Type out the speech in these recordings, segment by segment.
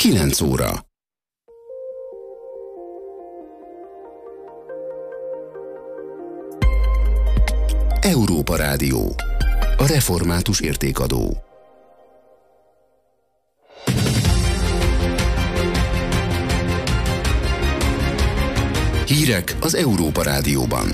9 óra. Európa Rádió. A református értékadó. Hírek az Európa Rádióban.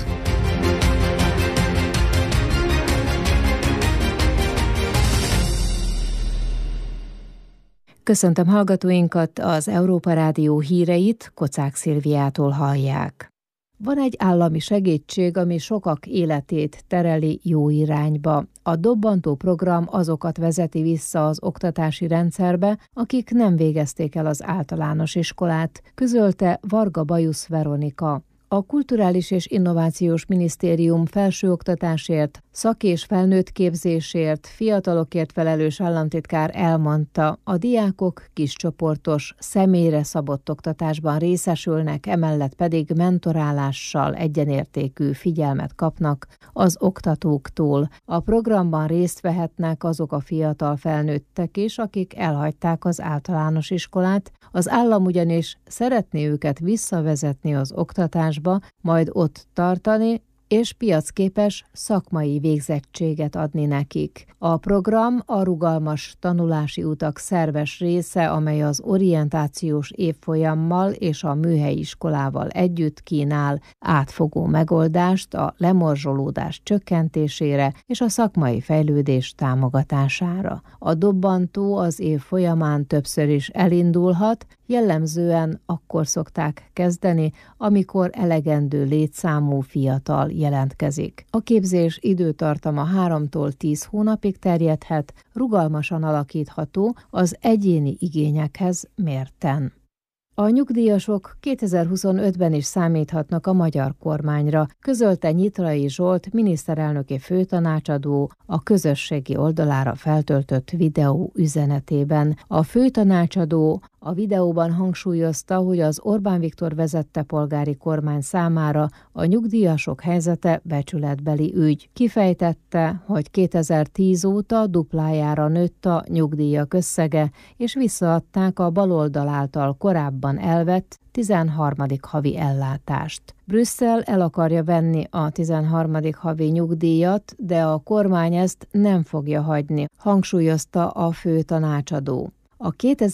Köszöntöm hallgatóinkat, az Európa Rádió híreit Kocák Szilviától hallják. Van egy állami segítség, ami sokak életét tereli jó irányba. A Dobbantó program azokat vezeti vissza az oktatási rendszerbe, akik nem végezték el az általános iskolát, közölte Varga Bajusz Veronika. A Kulturális és Innovációs Minisztérium felsőoktatásért, szak- és felnőttképzésért, fiatalokért felelős államtitkár elmondta, a diákok kiscsoportos, személyre szabott oktatásban részesülnek, emellett pedig mentorálással egyenértékű figyelmet kapnak az oktatóktól. A programban részt vehetnek azok a fiatal felnőttek is, akik elhagyták az általános iskolát, az állam ugyanis szeretné őket visszavezetni az oktatásba, majd ott tartani, és piacképes szakmai végzettséget adni nekik. A program a rugalmas tanulási utak szerves része, amely az orientációs évfolyammal és a műhelyi iskolával együtt kínál átfogó megoldást a lemorzsolódás csökkentésére és a szakmai fejlődés támogatására. A dobbantó az év folyamán többször is elindulhat, jellemzően akkor szokták kezdeni, amikor elegendő létszámú fiatal jelentkezik. A képzés időtartama 3-tól 10 hónapig terjedhet, rugalmasan alakítható az egyéni igényekhez mérten. A nyugdíjasok 2025-ben is számíthatnak a magyar kormányra, közölte Nyitrai Zsolt miniszterelnöki főtanácsadó a közösségi oldalára feltöltött videó üzenetében. A főtanácsadó a videóban hangsúlyozta, hogy az Orbán Viktor vezette polgári kormány számára a nyugdíjasok helyzete becsületbeli ügy. Kifejtette, hogy 2010 óta duplájára nőtt a nyugdíjak összege, és visszaadták a baloldal által korábban elvett 13. havi ellátást. Brüsszel el akarja venni a 13. havi nyugdíjat, de a kormány ezt nem fogja hagyni, hangsúlyozta a főtanácsadó. A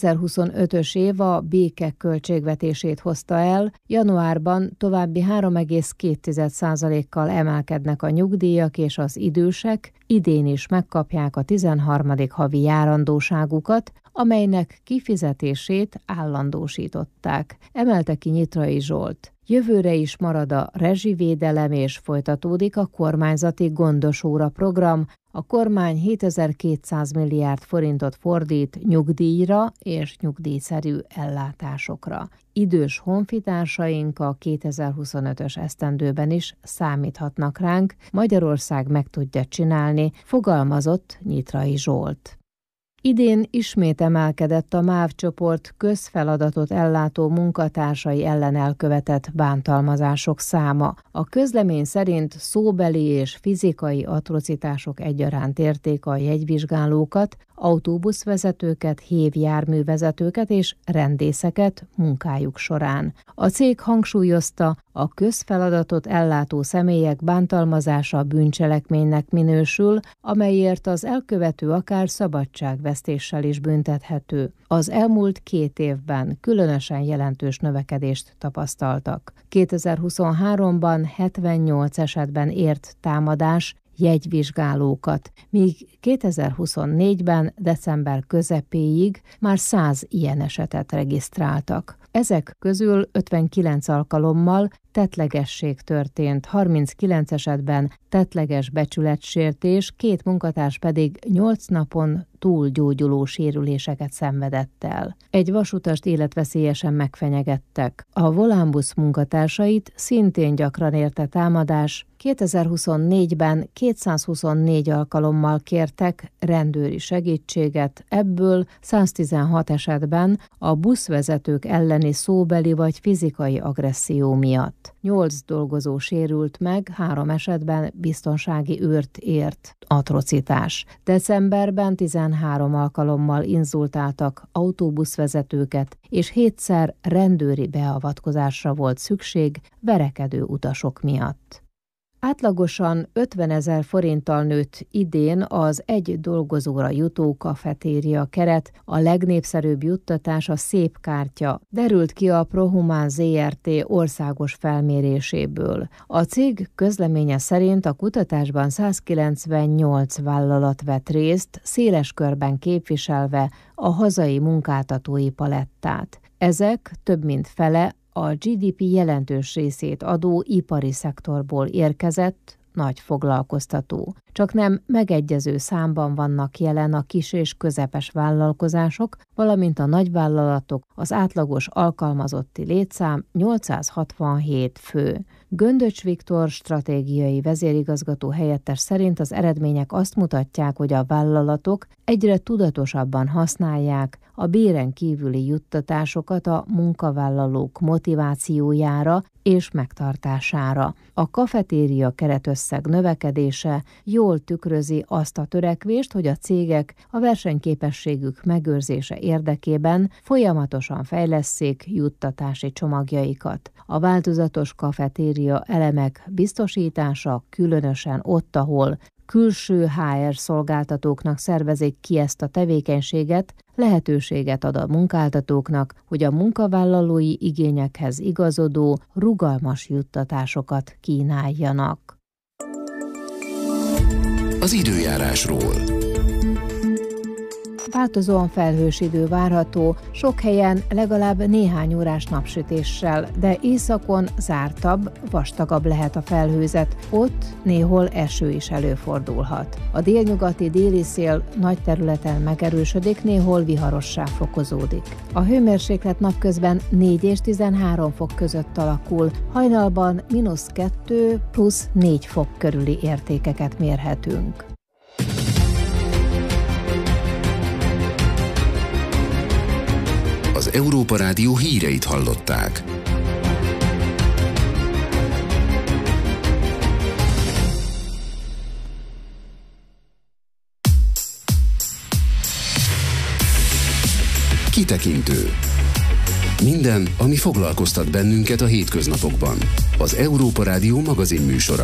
2025-ös év a béke költségvetését hozta el, januárban további 3,2%-kal emelkednek a nyugdíjak, és az idősek idén is megkapják a 13. havi járandóságukat, amelynek kifizetését állandósították, emelte ki Nyitrai Zsolt. Jövőre is marad a rezsivédelem és folytatódik a kormányzati gondosóra program. A kormány 7200 milliárd forintot fordít nyugdíjra és nyugdíjszerű ellátásokra. Idős honfitársaink a 2025-ös esztendőben is számíthatnak ránk, Magyarország meg tudja csinálni, fogalmazott Nyitrai Zsolt. Idén ismét emelkedett a MÁV csoport közfeladatot ellátó munkatársai ellen elkövetett bántalmazások száma. A közlemény szerint szóbeli és fizikai atrocitások egyaránt érték a jegyvizsgálókat, autóbuszvezetőket, hévjárművezetőket és rendészeket munkájuk során. A cég hangsúlyozta, a közfeladatot ellátó személyek bántalmazása bűncselekménynek minősül, amelyért az elkövető akár szabadságvesztéssel is büntethető. Az elmúlt 2 évben különösen jelentős növekedést tapasztaltak. 2023-ban 78 esetben ért támadás jegyvizsgálókat, míg 2024-ben december közepéig már 100 ilyen esetet regisztráltak. Ezek közül 59 alkalommal tettlegesség történt, 39 esetben tettleges becsületsértés, 2 munkatárs pedig 8 napon túlgyógyuló sérüléseket szenvedett el. Egy vasutast életveszélyesen megfenyegettek. A Volánbusz munkatársait szintén gyakran érte támadás. 2024-ben 224 alkalommal kértek rendőri segítséget, ebből 116 esetben a buszvezetők elleni szóbeli vagy fizikai agresszió miatt. miatt. 8 dolgozó sérült meg, 3 esetben biztonsági őrt ért atrocitás. Decemberben 13 alkalommal inzultáltak autóbuszvezetőket, és 7-szer rendőri beavatkozásra volt szükség verekedő utasok miatt. Átlagosan 50 000 forinttal nőtt idén az egy dolgozóra jutó kafetéria keret, a legnépszerűbb juttatás a Szép Kártya, derült ki a Prohumán Zrt. Országos felméréséből. A cég közleménye szerint a kutatásban 198 vállalat vett részt, széles körben képviselve a hazai munkáltatói palettát. Ezek több mint fele a GDP jelentős részét adó ipari szektorból érkezett, nagy foglalkoztató. Csaknem megegyező számban vannak jelen a kis és közepes vállalkozások, valamint a nagyvállalatok, az átlagos alkalmazotti létszám 867 fő. Göndöcs Viktor stratégiai vezérigazgató helyettes szerint az eredmények azt mutatják, hogy a vállalatok egyre tudatosabban használják a béren kívüli juttatásokat a munkavállalók motivációjára és megtartására. A kafetéria keretösszeg növekedése jól tükrözi azt a törekvést, hogy a cégek a versenyképességük megőrzése érdekében folyamatosan fejlesszék juttatási csomagjaikat. A változatos kafetéria elemek biztosítása, különösen ott, ahol külső HR szolgáltatóknak szervezik ki ezt a tevékenységet, lehetőséget ad a munkáltatóknak, hogy a munkavállalói igényekhez igazodó, rugalmas juttatásokat kínáljanak. Az időjárásról. Változóan felhős idő várható, sok helyen legalább néhány órás napsütéssel, de északon zártabb, vastagabb lehet a felhőzet, ott néhol eső is előfordulhat. A délnyugati déli szél nagy területen megerősödik, néhol viharossá fokozódik. A hőmérséklet napközben 4 és 13 fok között alakul, hajnalban -2 plusz 4 fok körüli értékeket mérhetünk. Az Európa Rádió híreit hallották. Kitekintő. Minden, ami foglalkoztat bennünket a hétköznapokban. Az Európa Rádió magazin műsora.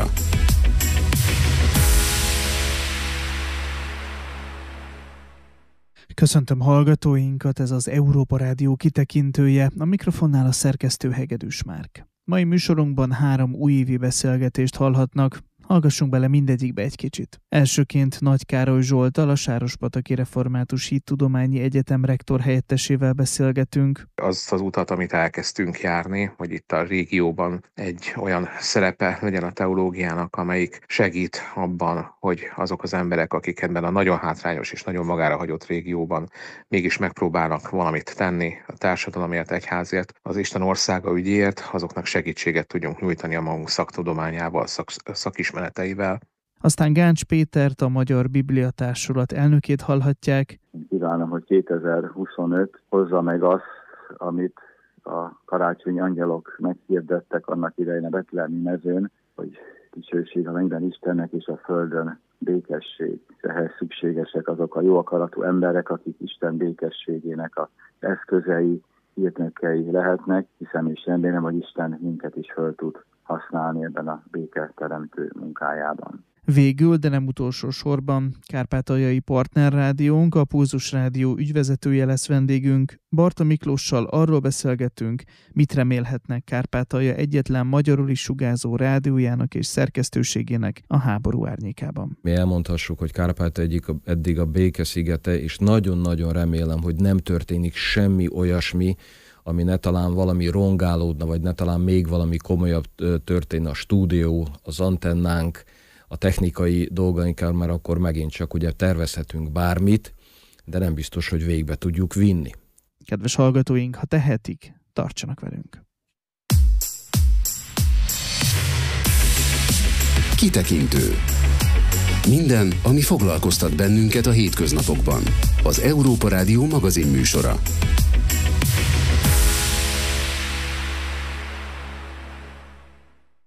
Köszöntöm hallgatóinkat, ez az Európa Rádió kitekintője, a mikrofonnál a szerkesztő Hegedűs Márk. Mai műsorunkban 3 újévi beszélgetést hallhatnak, hallgassunk bele mindegyikbe egy kicsit. Elsőként Nagy Károly Zsolttal, a Sárospataki Református Hittudományi Egyetem rektor helyettesével beszélgetünk. Azt az utat, amit elkezdtünk járni, hogy itt a régióban egy olyan szerepe legyen a teológiának, amelyik segít abban, hogy azok az emberek, akik ebben a nagyon hátrányos és nagyon magára hagyott régióban mégis megpróbálnak valamit tenni a társadalomért, egyházért, az Isten országa ügyéért, azoknak segítséget tudjunk nyújtani a magunk szaktudományával, szakismereteivel. Aztán Gáncs Pétert, a Magyar Bibliatársulat elnökét hallhatják. Kívánom, hogy 2025 hozza meg azt, amit a karácsonyi angyalok meghirdettek annak idején a betlehemi mezőn, hogy dicsőség a mennyben Istennek és a földön békesség. Ehhez szükségesek azok a jó akaratú emberek, akik Isten békességének az eszközei, hírnökei lehetnek, hiszen is remélem, hogy Isten minket is föl tud használni ebben a béketeremtő munkájában. Végül, de nem utolsó sorban, kárpátaljai partnerrádiónk, a Pulzus Rádió ügyvezetője lesz vendégünk. Barta Miklóssal arról beszélgetünk, mit remélhetnek Kárpátalja egyetlen magyarul is sugárzó rádiójának és szerkesztőségének a háború árnyékában. Mi elmondhassuk, hogy Kárpátalja eddig a béke szigete, és nagyon-nagyon remélem, hogy nem történik semmi olyasmi, ami ne talán valami rongálódna, vagy ne talán még valami komolyabb történne a stúdió, az antennánk, a technikai dolgainkkal, mert akkor megint csak ugye tervezhetünk bármit, de nem biztos, hogy végbe tudjuk vinni. Kedves hallgatóink, ha tehetik, tartsanak velünk! Kitekintő. Minden, ami foglalkoztat bennünket a hétköznapokban. Az Európa Rádió magazin műsora.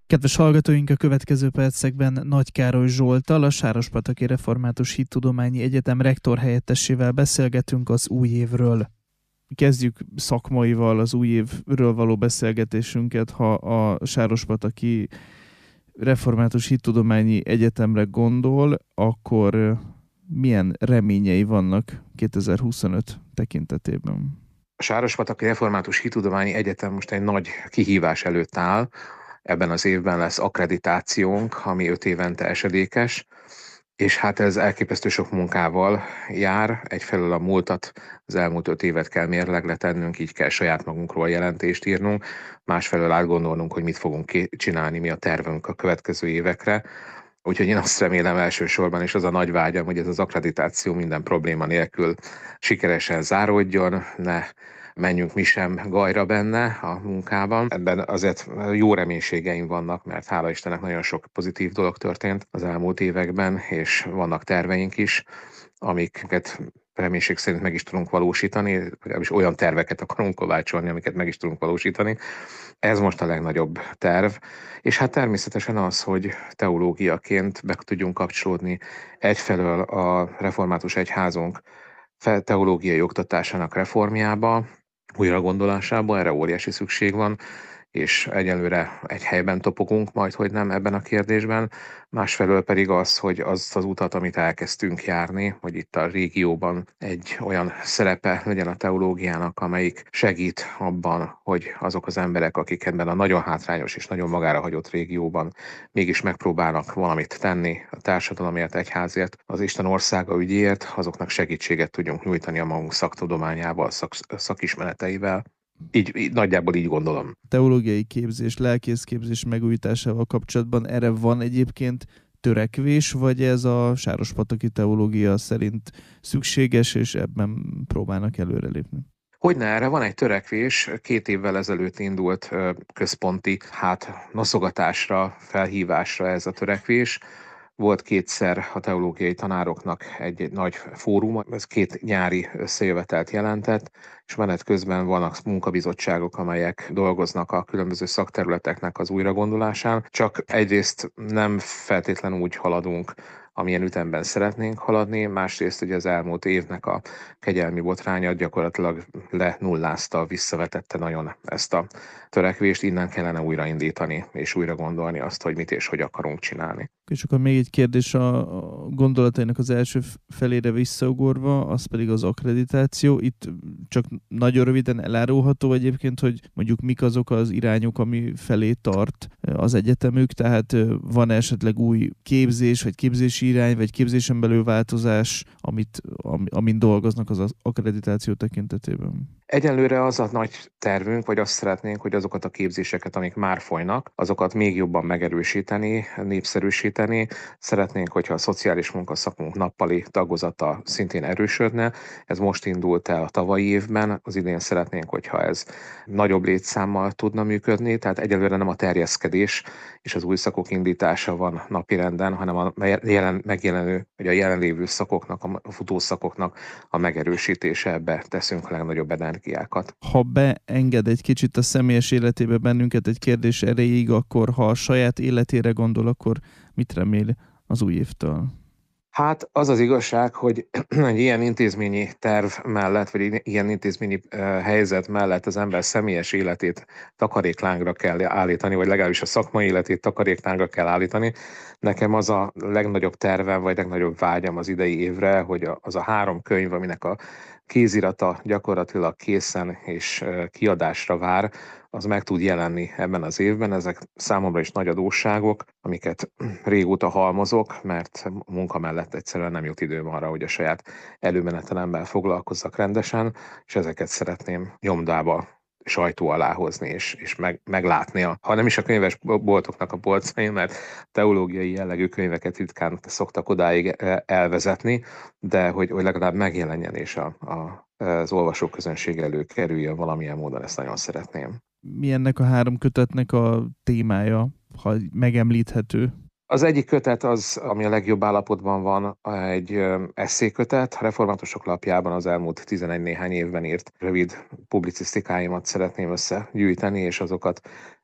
Kedves hallgatóink, a következő percekben Nagy Károly Zsolttal, a Sárospataki Református Hittudományi Egyetem rektor helyettessével beszélgetünk az új évről. Kezdjük szakmaival az új évről való beszélgetésünket. Ha a Sárospataki Református Hittudományi Egyetemre gondol, akkor milyen reményei vannak 2025 tekintetében? A Sárospataki Református Hittudományi Egyetem most egy nagy kihívás előtt áll. Ebben az évben lesz akkreditációnk, ami 5 évente esedékes, és hát ez elképesztő sok munkával jár. Egyfelől a múltat, az elmúlt 5 évet kell mérlegre tennünk, így kell saját magunkról jelentést írnunk, másfelől átgondolnunk, hogy mit fogunk csinálni, mi a tervünk a következő évekre. Úgyhogy én azt remélem elsősorban, és az a nagy vágyam, hogy ez az akkreditáció minden probléma nélkül sikeresen záródjon, ne menjünk mi sem gajra benne a munkában. Ebben azért jó reménységeim vannak, mert hála Istennek nagyon sok pozitív dolog történt az elmúlt években, és vannak terveink is, amiket reménység szerint meg is tudunk valósítani, legalábbis olyan terveket akarunk kovácsolni, amiket meg is tudunk valósítani. Ez most a legnagyobb terv, és hát természetesen az, hogy teológiaként be tudjunk kapcsolódni egyfelől a református egyházunk teológiai oktatásának reformjába, újragondolásába, erre óriási szükség van, és egyelőre egy helyben topogunk, majd hogy nem ebben a kérdésben. Másfelől pedig az, hogy azt az utat, amit elkezdtünk járni, hogy itt a régióban egy olyan szerepe legyen a teológiának, amelyik segít abban, hogy azok az emberek, akik ebben a nagyon hátrányos és nagyon magára hagyott régióban mégis megpróbálnak valamit tenni a társadalomért, egyházért, az Isten országa ügyéért, azoknak segítséget tudjunk nyújtani a magunk szaktudományával, szakismereteivel. Így nagyjából így gondolom. Teológiai képzés, lelkészképzés megújításával kapcsolatban erre van egyébként törekvés, vagy ez a sárospataki teológia szerint szükséges, és ebben próbálnak előrelépni? Hogyne, erre van egy törekvés, 2 évvel ezelőtt indult központi noszogatásra, felhívásra ez a törekvés. Volt 2-szer a teológiai tanároknak egy nagy fórum, ez 2 nyári összejövetelt jelentett, és menet közben vannak munkabizottságok, amelyek dolgoznak a különböző szakterületeknek az újragondolásán, csak egyrészt nem feltétlenül úgy haladunk, amilyen ütemben szeretnénk haladni, másrészt ugye az elmúlt évnek a kegyelmi botránya gyakorlatilag lenullázta, visszavetette nagyon ezt a törekvést, innen kellene újraindítani és újra gondolni azt, hogy mit és hogy akarunk csinálni. És akkor még egy kérdés a gondolatainak az első felére visszaugorva, az pedig az akkreditáció. Itt csak nagyon röviden elárulható egyébként, hogy mondjuk mik azok az irányok, ami felé tart az egyetemük, tehát van esetleg új képzés, vagy képzési irány, vagy képzésen belül változás, amin dolgoznak az akkreditáció tekintetében? Egyelőre az a nagy tervünk, vagy azt szeretnénk, hogy azokat a képzéseket, amik már folynak, azokat még jobban megerősíteni, népszerűsíteni. Szeretnénk, hogyha a szociális munkaszakunk nappali tagozata szintén erősödne. Ez most indult el a tavalyi évben, az idén szeretnénk, hogyha ez nagyobb létszámmal tudna működni, tehát egyelőre nem a terjeszkedés és az új szakok indítása van napirenden, hanem a megjelenő, vagy a jelenlévő szakoknak, a futószakoknak a megerősítése, ebbe teszünk a legnagyobb energiákat. Ha beenged egy kicsit a személyes életébe bennünket egy kérdés erejéig, akkor ha a saját életére gondol, akkor mit remél az új évtől? Hát az az igazság, hogy egy ilyen intézményi terv mellett, vagy ilyen intézményi helyzet mellett az ember személyes életét takaréklángra kell állítani, vagy legalábbis a szakmai életét takaréklángra kell állítani. Nekem az a legnagyobb tervem, vagy legnagyobb vágyam az idei évre, hogy az a 3 könyv, aminek a kézirata gyakorlatilag készen és kiadásra vár, az meg tud jelenni ebben az évben. Ezek számomra is nagy adósságok, amiket régóta halmozok, mert a munka mellett egyszerűen nem jut időm arra, hogy a saját előmenetelemmel foglalkozzak rendesen, és ezeket szeretném nyomdába, sajtó alá hozni, és meglátni, ha nem is a könyvesboltoknak a polcain, mert teológiai jellegű könyveket ritkán szoktak odáig elvezetni, de hogy legalább megjelenjen és az olvasóközönség elő kerüljön valamilyen módon, ezt nagyon szeretném. Mi ennek a 3 kötetnek a témája, ha megemlíthető? Az egyik kötet az, ami a legjobb állapotban van, egy esszékötet. A Reformátusok lapjában az elmúlt 11 néhány évben írt rövid publicisztikáimat szeretném összegyűjteni, és azokat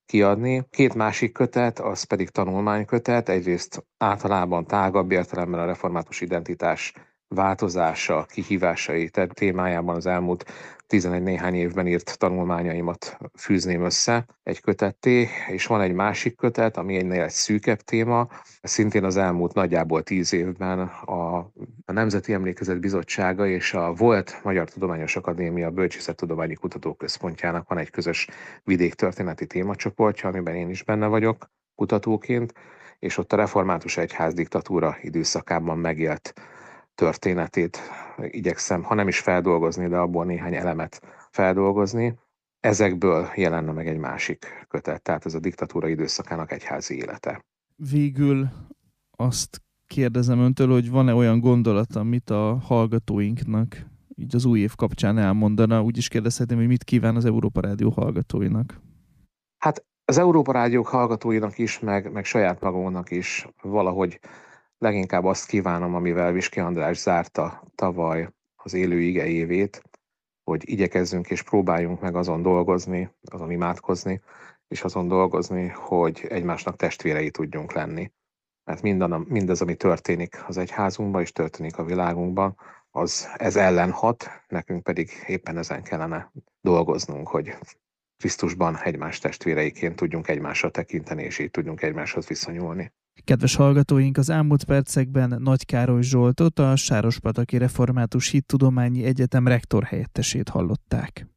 kiadni. 2 másik kötet, az pedig tanulmánykötet, egyrészt általában tágabb értelemben a református identitás változása, kihívásai témájában az elmúlt 11 néhány évben írt tanulmányaimat fűzném össze egy kötetté, és van egy másik kötet, ami egy szűkebb téma, szintén az elmúlt nagyjából 10 évben a Nemzeti Emlékezet Bizottsága és a volt Magyar Tudományos Akadémia Bölcsészettudományi Kutatóközpontjának van egy közös vidéktörténeti témacsoportja, amiben én is benne vagyok kutatóként, és ott a református egyház diktatúra időszakában megélt történetét igyekszem, ha nem is feldolgozni, de abból néhány elemet feldolgozni. Ezekből jelenne meg egy másik kötet, tehát ez a diktatúra időszakának egyházi élete. Végül azt kérdezem öntől, hogy van-e olyan gondolat, amit a hallgatóinknak így az új év kapcsán elmondana? Úgy is kérdezhetném, hogy mit kíván az Európa Rádió hallgatóinak? Hát az Európa Rádiók hallgatóinak is, meg saját magunknak is valahogy leginkább azt kívánom, amivel Viski András zárta tavaly az élő ige évét, hogy igyekezzünk és próbáljunk meg azon dolgozni, azon imádkozni, és azon dolgozni, hogy egymásnak testvérei tudjunk lenni. Mert mindaz, ami történik az egyházunkban és történik a világunkban, ez ellen hat, nekünk pedig éppen ezen kellene dolgoznunk, hogy Krisztusban egymás testvéreiként tudjunk egymásra tekinteni, és így tudjunk egymáshoz viszonyulni. Kedves hallgatóink, az elmúlt percekben Nagy Károly Zsoltot, a Sárospataki Református Hittudományi Egyetem rektor helyettesét hallották.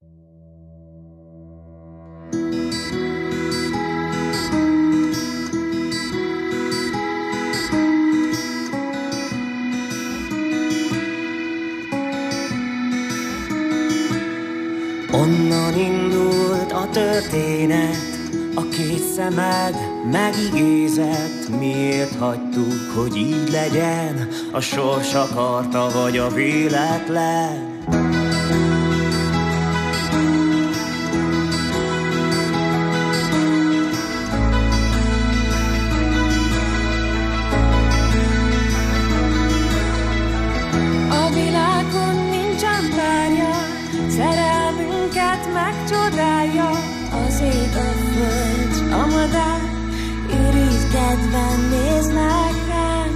Onnan indult a történet, a 2 szemed megigézett. Miért hagytuk, hogy így legyen? A sors akarta, vagy a véletlen? A világon nincsen párja, szerelmünket megcsodálja. Az ég, a föld, a madár, irigykedven néznek ránk.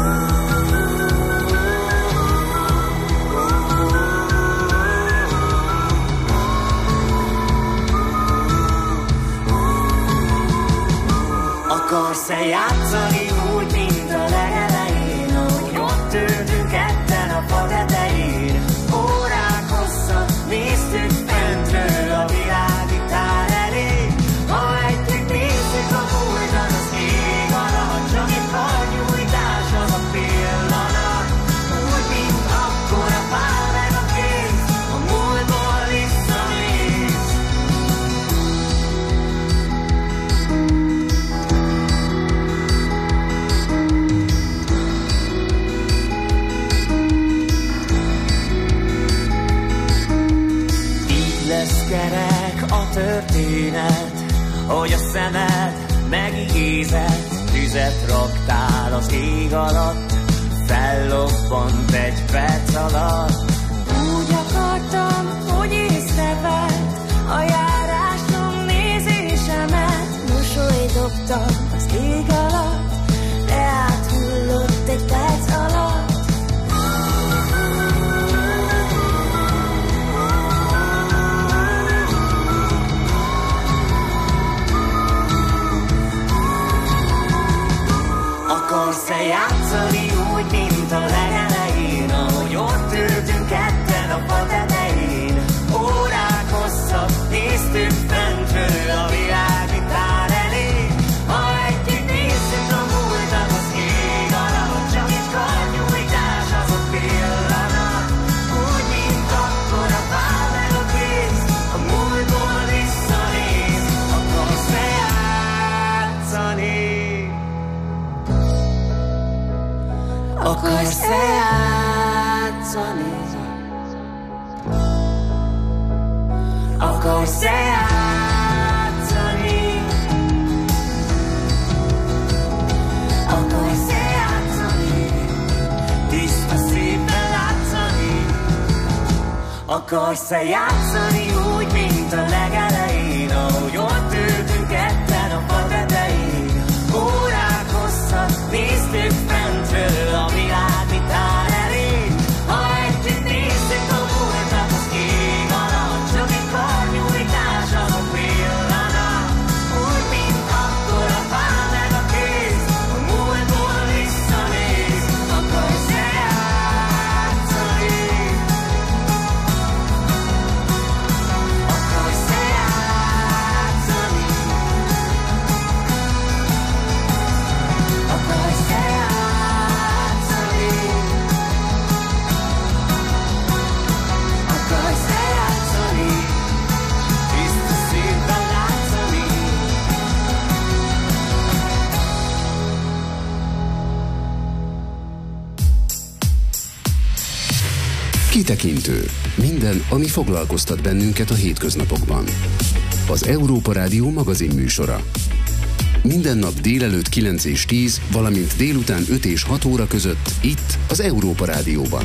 Akarsz-e játszani úgy, mint a legelején, ahogy ott ültünk ketten a fa tetején? Órák hosszat néztük fentről a világítár elé. Ha együtt nézzük a múltat, az ég alatt, csak egy karnyújtás az a pillanat. Úgy, mint akkor a pál meg a kéz, a múltból visszanéz. Lesz kerek a történet, hogy a szemed megigézett. Tüzet raktál az ég alatt, fellobbant egy perc alatt. Úgy akartam, hogy észrevett a járásom nézésemet. Mosolyt dobtam az ég alatt, de áthullott egy perc alatt. Akarsz-e játszani úgy, mint a legelején, ahogy ott ültünk ketten a fa tetején? Órák hosszat néztük fentről a világítár elé. Ha együtt nézzük a múltat, az ég alatt, csak egy karnyújtás az a pillanat. Úgy, mint akkor a pál meg a kéz, a múltból visszanéz. Akarsz-e játszani? Akarsz-e játszani? Akarsz-e játszani? Akarsz-e játszani? Tiszta szívvel látszani? Akarsz-e játszani úgy, mint a legelején, ahogy ott ültünk néztük fentről a világ vitán elég. Ha együtt nézzük a múltat az ég alatt, csak egy karnyújtás az a pillanat. Úgy, mint akkor a pál meg a kéz, a múltból visszanéz, akarsz játszani. Akarsz játszani. Akarsz játszani. Akarsz játszani. Tiszta szívvel látszani. Kitekintő. Minden, ami foglalkoztat bennünket a hétköznapokban. Az Európa Rádió magazin műsora. Minden nap délelőtt 9 és 10, valamint délután 5 és 6 óra között itt az Európa Rádióban.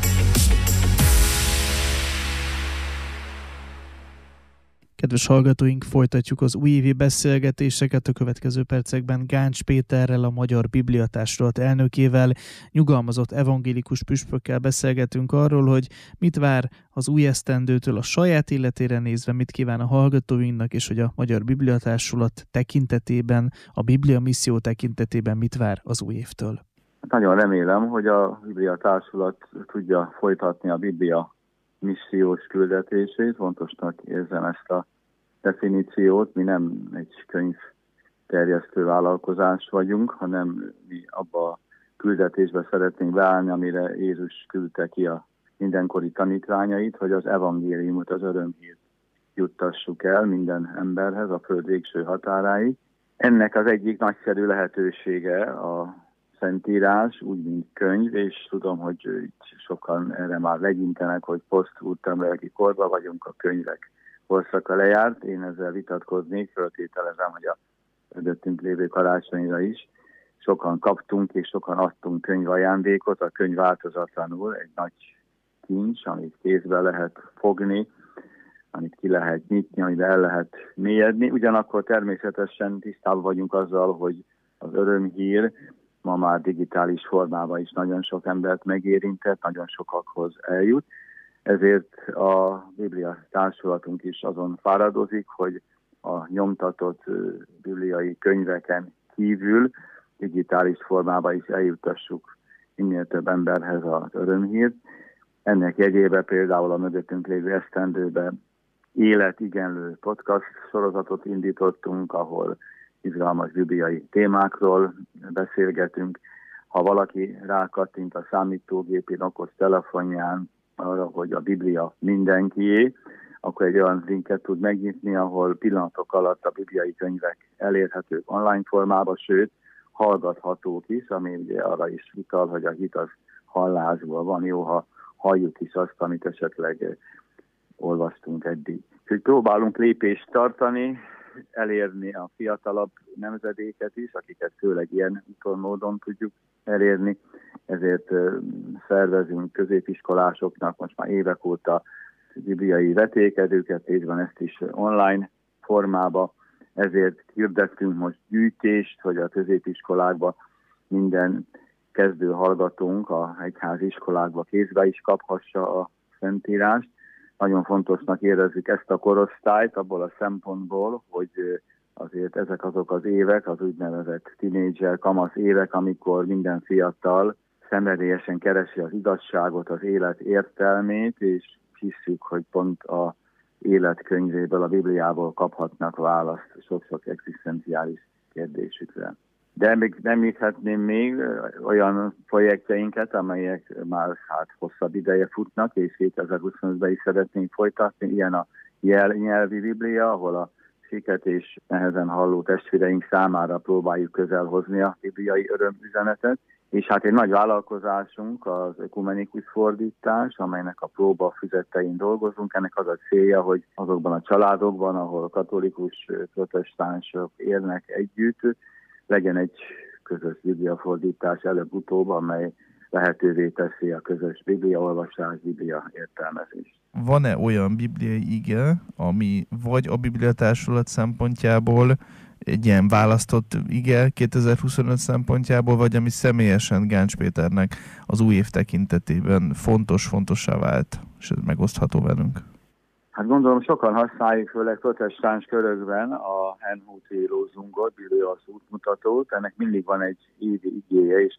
Kedves hallgatóink, folytatjuk az újévi beszélgetéseket. A következő percekben Gáncs Péterrel, a Magyar Bibliatársulatok elnökével, nyugalmazott evangélikus püspökkel beszélgetünk arról, hogy mit vár az új esztendőtől a saját életére nézve, mit kíván a hallgatóinknak, és hogy a Magyar Bibliatársulat tekintetében, a Biblia misszió tekintetében mit vár az új évtől. Nagyon remélem, hogy a Bibliatársulat tudja folytatni a Biblia missziós küldetését. Fontosnak érzem ezt a definíciót. Mi nem egy könyvterjesztő vállalkozás vagyunk, hanem mi abba a küldetésbe szeretnénk beállni, amire Jézus küldte ki a mindenkori tanítványait, hogy az evangéliumot, az örömhírt juttassuk el minden emberhez, a föld végső határáig. Ennek az egyik nagyszerű lehetősége a Szentírás, úgy, mint könyv, és tudom, hogy sokan erre már legyintenek, hogy posztúrtembereki korban vagyunk, a könyvek korszaka lejárt. Én ezzel vitatkoznék, föltételezem, hogy a mögöttünk lévő karácsonyra is sokan kaptunk és sokan adtunk könyvajándékot, a könyv változatlanul egy nagy kincs, amit kézbe lehet fogni, amit ki lehet nyitni, amiben el lehet mélyedni. Ugyanakkor természetesen tisztában vagyunk azzal, hogy az örömhír ma már digitális formában is nagyon sok embert megérintett, nagyon sokakhoz eljut. Ezért a Biblia társulatunk is azon fáradozik, hogy a nyomtatott bibliai könyveken kívül digitális formában is eljutassuk minél több emberhez az örömhírt. Ennek jegyében például a mögöttünk lévő esztendőben életigenlő podcast sorozatot indítottunk, ahol izgalmas bibliai témákról beszélgetünk. Ha valaki rákattint a számítógépén, okos telefonján arra, hogy a Biblia mindenkié, akkor egy olyan linket tud megnyitni, ahol pillanatok alatt a bibliai könyvek elérhetők online formában, sőt, hallgathatók is, ami ugye arra is utal, hogy a hit az hallásból van, jó, ha halljuk is azt, amit esetleg olvastunk eddig. Úgyhogy próbálunk lépést tartani, elérni a fiatalabb nemzedéket is, akiket főleg ilyen úton módon tudjuk elérni. Ezért szervezünk középiskolásoknak most már évek óta bibliai vetékedőket, és van ezt is online formába. Ezért hirdettünk most gyűjtést, hogy a középiskolákba minden kezdő hallgatónk a egyházi iskolákba kézbe is kaphassa a Szentírást. Nagyon fontosnak érezzük ezt a korosztályt abból a szempontból, hogy azért ezek azok az évek, az úgynevezett tínédzser, kamasz évek, amikor minden fiatal szenvedélyesen keresi az igazságot, az élet értelmét, és hiszük, hogy pont a életkönyvéből, a Bibliából kaphatnak választ sok-sok egzisztenciális kérdésükre. De még említhetném még olyan projektjeinket, amelyek már hosszabb ideje futnak, és 2025-ben is szeretnénk folytatni. Ilyen a jelnyelvi Biblia, ahol a siket és nehezen halló testvéreink számára próbáljuk közelhozni a bibliai örömüzenetet. És hát egy nagy vállalkozásunk az ökumenikus fordítás, amelynek a próbafüzetein dolgozunk. Ennek az a célja, hogy azokban a családokban, ahol katolikus, protestánsok élnek együtt, legyen egy közös bibliafordítás előbb-utóbb, amely lehetővé teszi a közös bibliaolvasás, biblia értelmezést. Van-e olyan bibliai ige, ami vagy a Bibliatársulat szempontjából egy ilyen választott ige 2025 szempontjából, vagy ami személyesen Gáncs Péternek az új év tekintetében fontossá vált, és ez megosztható velünk? Hát gondolom sokan használjuk, főleg protestáns körökben a NHT lózungot, Biblia az útmutatót, ennek mindig van egy évi igéje, és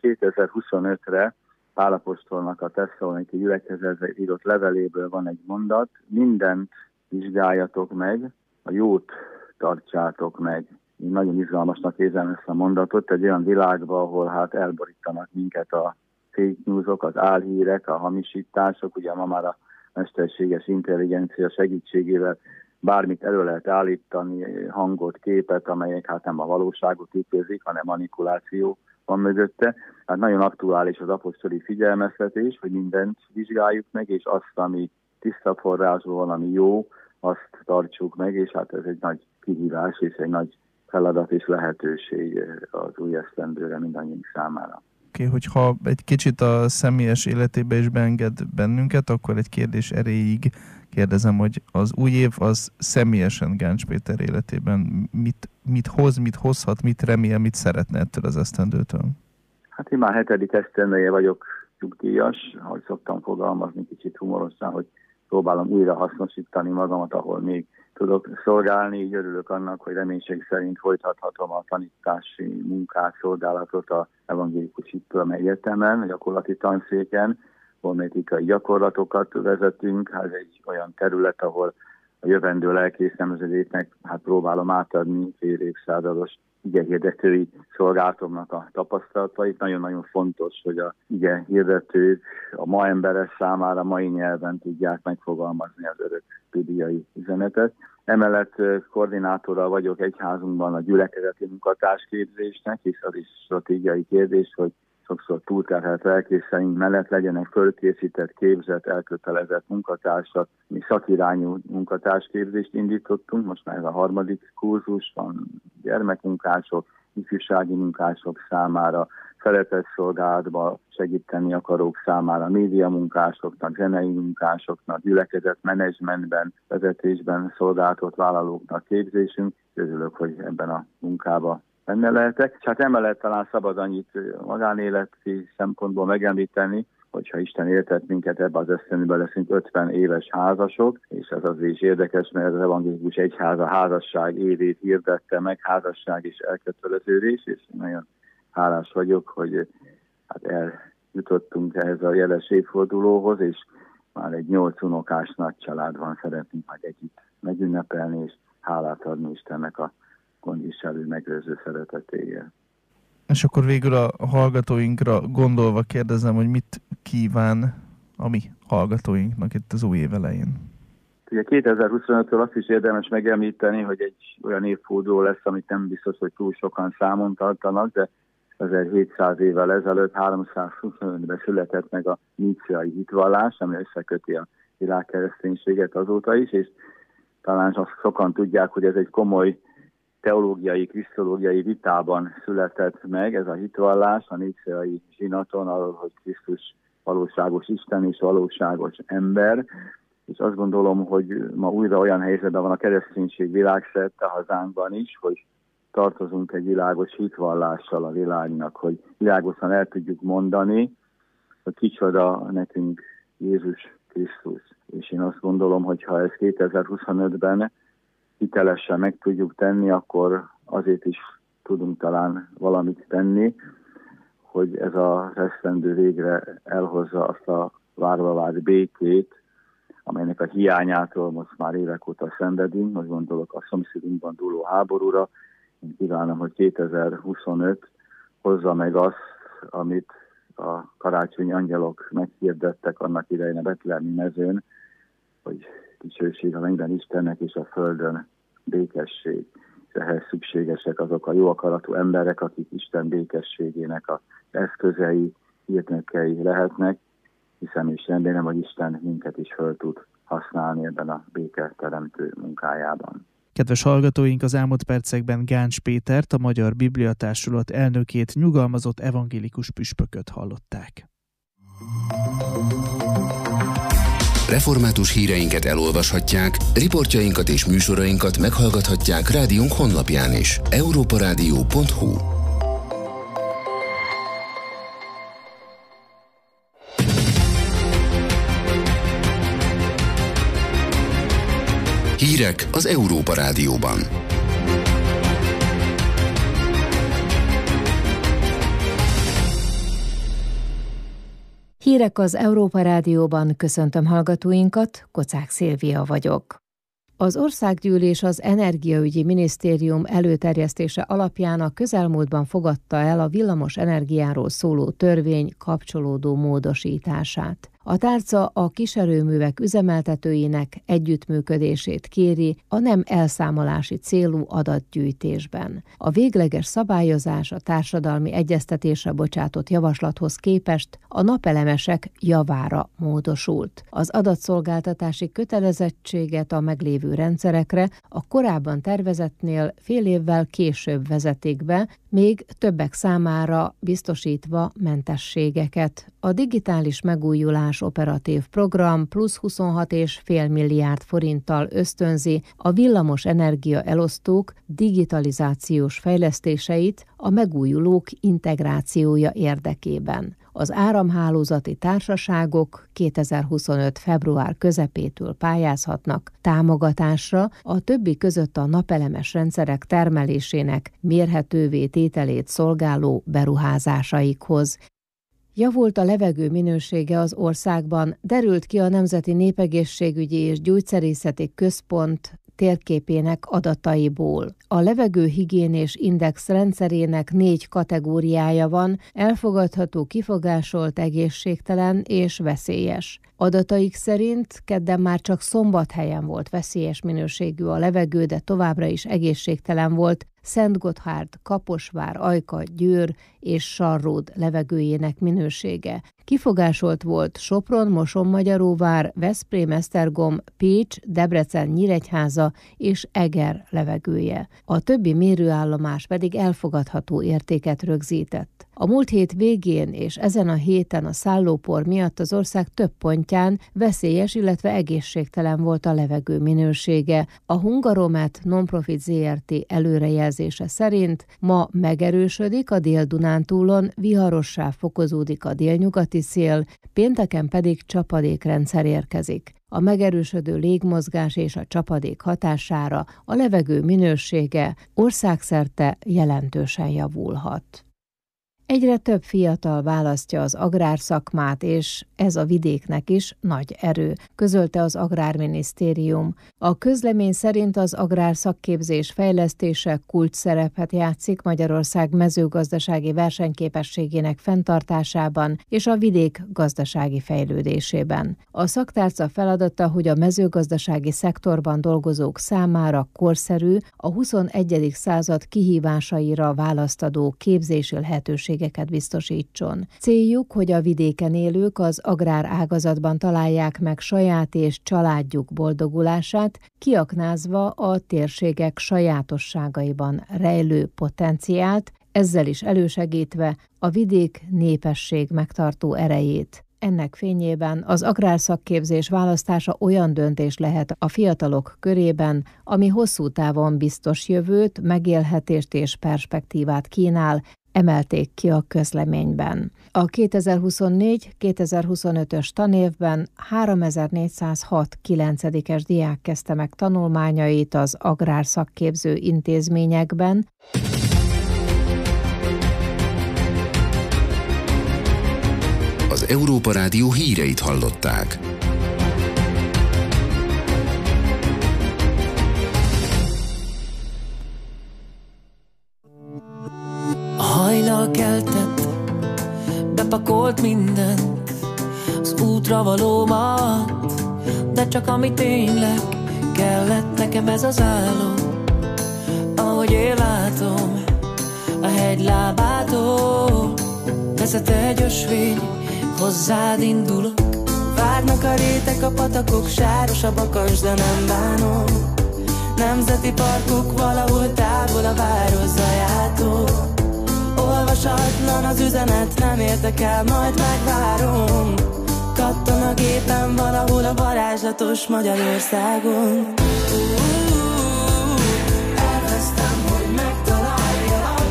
2025-re Pál apostolnak a Tesszaloniki gyülekezetbe írott leveléből van egy mondat: mindent vizsgáljatok meg, a jót tartsátok meg. Én nagyon izgalmasnak érzem ezt a mondatot, egy olyan világban, ahol hát elborítanak minket a fake newsok, az álhírek, a hamisítások, ugye ma már a mesterséges intelligencia segítségével bármit elő lehet állítani, hangot, képet, amelyek hát nem a valóságot tükrözik, hanem manipuláció van mögötte. Hát nagyon aktuális az apostoli figyelmeztetés, hogy mindent vizsgáljuk meg, és azt, ami tiszta forrásból van, ami jó, azt tartsuk meg, és hát ez egy nagy kihívás, és egy nagy feladat és lehetőség az új esztendőre mindannyiunk számára. Oké, hogyha egy kicsit a személyes életébe is beenged bennünket, akkor egy kérdés erejéig kérdezem, hogy az új év az személyesen Gáncs Péter életében mit hoz, mit hozhat, mit remél, mit szeretne ettől az esztendőtől? Hát én már 7. esztendője vagyok nyugdíjas, ahogy szoktam fogalmazni kicsit humorosan, hogy próbálom újra hasznosítani magamat, ahol még tudok szolgálni, így örülök annak, hogy reménység szerint folytathatom a tanítási munkát, szolgálatot a Evangélikus Hittudományi Egyetemen, a gyakorlati tanszéken, homiletikai gyakorlatokat vezetünk. Ez egy olyan terület, ahol a jövendő lelkész nemzedéknek próbálom átadni fél évszázados igehirdetői szolgálatomnak a tapasztalatait. Nagyon-nagyon fontos, hogy a igehirdetők a ma emberek számára mai nyelven tudják megfogalmazni az örök bibliai üzenetet. Emellett koordinátora vagyok egyházunkban a gyülekezeti munkatársképzésnek, hisz az is stratégiai kérdés, hogy sokszor túlterhelt lelkészeink mellett legyenek fölkészített, képzett, elkötelezett munkatársak. Mi szakirányú munkatársképzést indítottunk, most már ez a 3. kurzus, van gyermekmunkások, ifjúsági munkások számára, szeretetszolgálatban segíteni akarók számára, médiamunkásoknak, zenei munkásoknak, gyülekezet menedzsmentben, vezetésben szolgálatot vállalóknak képzésünk. Örülök, hogy ebben a munkában benne lehetek. És hát emellett talán szabad annyit magánéleti szempontból megemlíteni, hogyha Isten éltet minket, ebbe az esztendőben leszünk 50 éves házasok, és ez azért is érdekes, mert az Evangélikus Egyház a házasság évét hirdette meg, házasság és elköteleződés, és nagyon hálás vagyok, hogy hát eljutottunk ehhez a jeles évfordulóhoz, és már egy 8 unokás nagy család van, szeretnénk majd együtt megünnepelni, és hálát adni Istennek a gondviselő, megőrző szeretetéért. És akkor végül a hallgatóinkra gondolva kérdezem, hogy mit kíván a mi hallgatóinknak itt az új év elején? Ugye 2025-től azt is érdemes megemlíteni, hogy egy olyan évforduló lesz, amit nem biztos, hogy túl sokan számon tartanak, de 1700 évvel ezelőtt 325-ben született meg a níceai hitvallás, ami összeköti a világkereszténységet azóta is, és talán azt sokan tudják, hogy ez egy komoly teológiai, krisztológiai vitában született meg ez a hitvallás, a níceai zsinaton, arról, hogy Krisztus valóságos Isten és valóságos ember, és azt gondolom, hogy ma újra olyan helyzetben van a kereszténység világszerte, hazánkban is, hogy tartozunk egy világos hitvallással a világnak, hogy világosan el tudjuk mondani, hogy kicsoda nekünk Jézus Krisztus. És én azt gondolom, hogy ha ezt 2025-ben hitelesen meg tudjuk tenni, akkor azért is tudunk talán valamit tenni, hogy ez az esztendő végre elhozza azt a várva várt békét, amelynek a hiányától most már évek óta szenvedünk. Most gondolok a szomszédunkban dúló háborúra. Én kívánom, hogy 2025 hozza meg azt, amit a karácsonyi angyalok meghirdettek annak idején a betlehemi mezőn, hogy dicsőség a mennyben Istennek és a földön békesség. És ehhez szükségesek azok a jó akaratú emberek, akik Isten békességének az eszközei, hirdetői lehetnek, hiszem és remélem, hogy Isten minket is föl tud használni ebben a béketeremtő munkájában. Kedves hallgatóink, az elmúlt percekben Gáncs Pétert, a Magyar Bibliatársulat elnökét, nyugalmazott evangélikus püspököt hallották. Református híreinket elolvashatják, riportjainkat és műsorainkat meghallgathatják rádiónk honlapján is. europaradio.hu. Hírek az Európa Rádióban. Hírek az Európa Rádióban, köszöntöm hallgatóinkat, Kocák Szilvia vagyok. Az Országgyűlés az Energiaügyi Minisztérium előterjesztése alapján a közelmúltban fogadta el a villamos energiáról szóló törvény kapcsolódó módosítását. A tárca a kiserőművek üzemeltetőinek együttműködését kéri a nem elszámolási célú adatgyűjtésben. A végleges szabályozás a társadalmi egyeztetésre bocsátott javaslathoz képest a napelemesek javára módosult. Az adatszolgáltatási kötelezettséget a meglévő rendszerekre a korábban tervezettnél fél évvel később vezetik be, még többek számára biztosítva mentességeket. A digitális megújulás operatív program plusz 26,5 milliárd forinttal ösztönzi a villamos energia elosztók digitalizációs fejlesztéseit a megújulók integrációja érdekében. Az áramhálózati társaságok 2025. február közepétől pályázhatnak támogatásra, a többi között a napelemes rendszerek termelésének mérhetővé tételét szolgáló beruházásaikhoz. Javult a levegő minősége az országban, derült ki a Nemzeti Népegészségügyi és Gyógyszerészeti Központ térképének adataiból. A levegőhigiénés index rendszerének 4 kategóriája van: elfogadható, kifogásolt, egészségtelen és veszélyes. Adataik szerint kedden már csak Szombathelyen volt veszélyes minőségű a levegő, de továbbra is egészségtelen volt Szentgotthárd, Kaposvár, Ajka, Győr és Sarród levegőjének minősége. Kifogásolt volt Sopron, Mosonmagyaróvár, Veszprém, Esztergom, Pécs, Debrecen, Nyíregyháza és Eger levegője. A többi mérőállomás pedig elfogadható értéket rögzített. A múlt hét végén és ezen a héten a szállópor miatt az ország több pontján veszélyes, illetve egészségtelen volt a levegő minősége. A Hungaromet Nonprofit Zrt. Előrejelzése szerint ma megerősödik a Dél-Dunántúlon, viharossá fokozódik a délnyugati szél, pénteken pedig csapadékrendszer érkezik. A megerősödő légmozgás és a csapadék hatására a levegő minősége országszerte jelentősen javulhat. Egyre több fiatal választja az agrárszakmát, és ez a vidéknek is nagy erő, közölte az Agrárminisztérium. A közlemény szerint az agrárszakképzés fejlesztése kulcsszerepet játszik Magyarország mezőgazdasági versenyképességének fenntartásában és a vidék gazdasági fejlődésében. A szaktárca feladata, hogy a mezőgazdasági szektorban dolgozók számára korszerű, a 21. század kihívásaira választadó képzési lehetőségeket biztosítson. Céljuk, hogy a vidéken élők az agrár ágazatban találják meg saját és családjuk boldogulását, kiaknázva a térségek sajátosságaiban rejlő potenciált, ezzel is elősegítve a vidék népesség megtartó erejét. Ennek fényében az agrárszakképzés választása olyan döntés lehet a fiatalok körében, ami hosszú távon biztos jövőt, megélhetést és perspektívát kínál, emelték ki a közleményben. A 2024-2025-ös tanévben 3406 9-es diák kezdte meg tanulmányait az agrárszakképző intézményekben. Az Európa Rádió híreit hallották. Hajnal keltett, bepakolt mindent, az útra valómat, de csak ami tényleg kellett nekem ez az álom. Ahogy én látom, a hegy lábától vezet egy ösvény, hozzád indulok. Várnak a rétek, a patakok, sáros a bakas, de nem bánom. Nemzeti parkok valahol távol a város zajától. Olvasatlan az üzenet, nem érdekel, majd megvárom. Kattan a gépen valahol a varázslatos Magyarországon. Elvesztem, hogy megtaláljalak.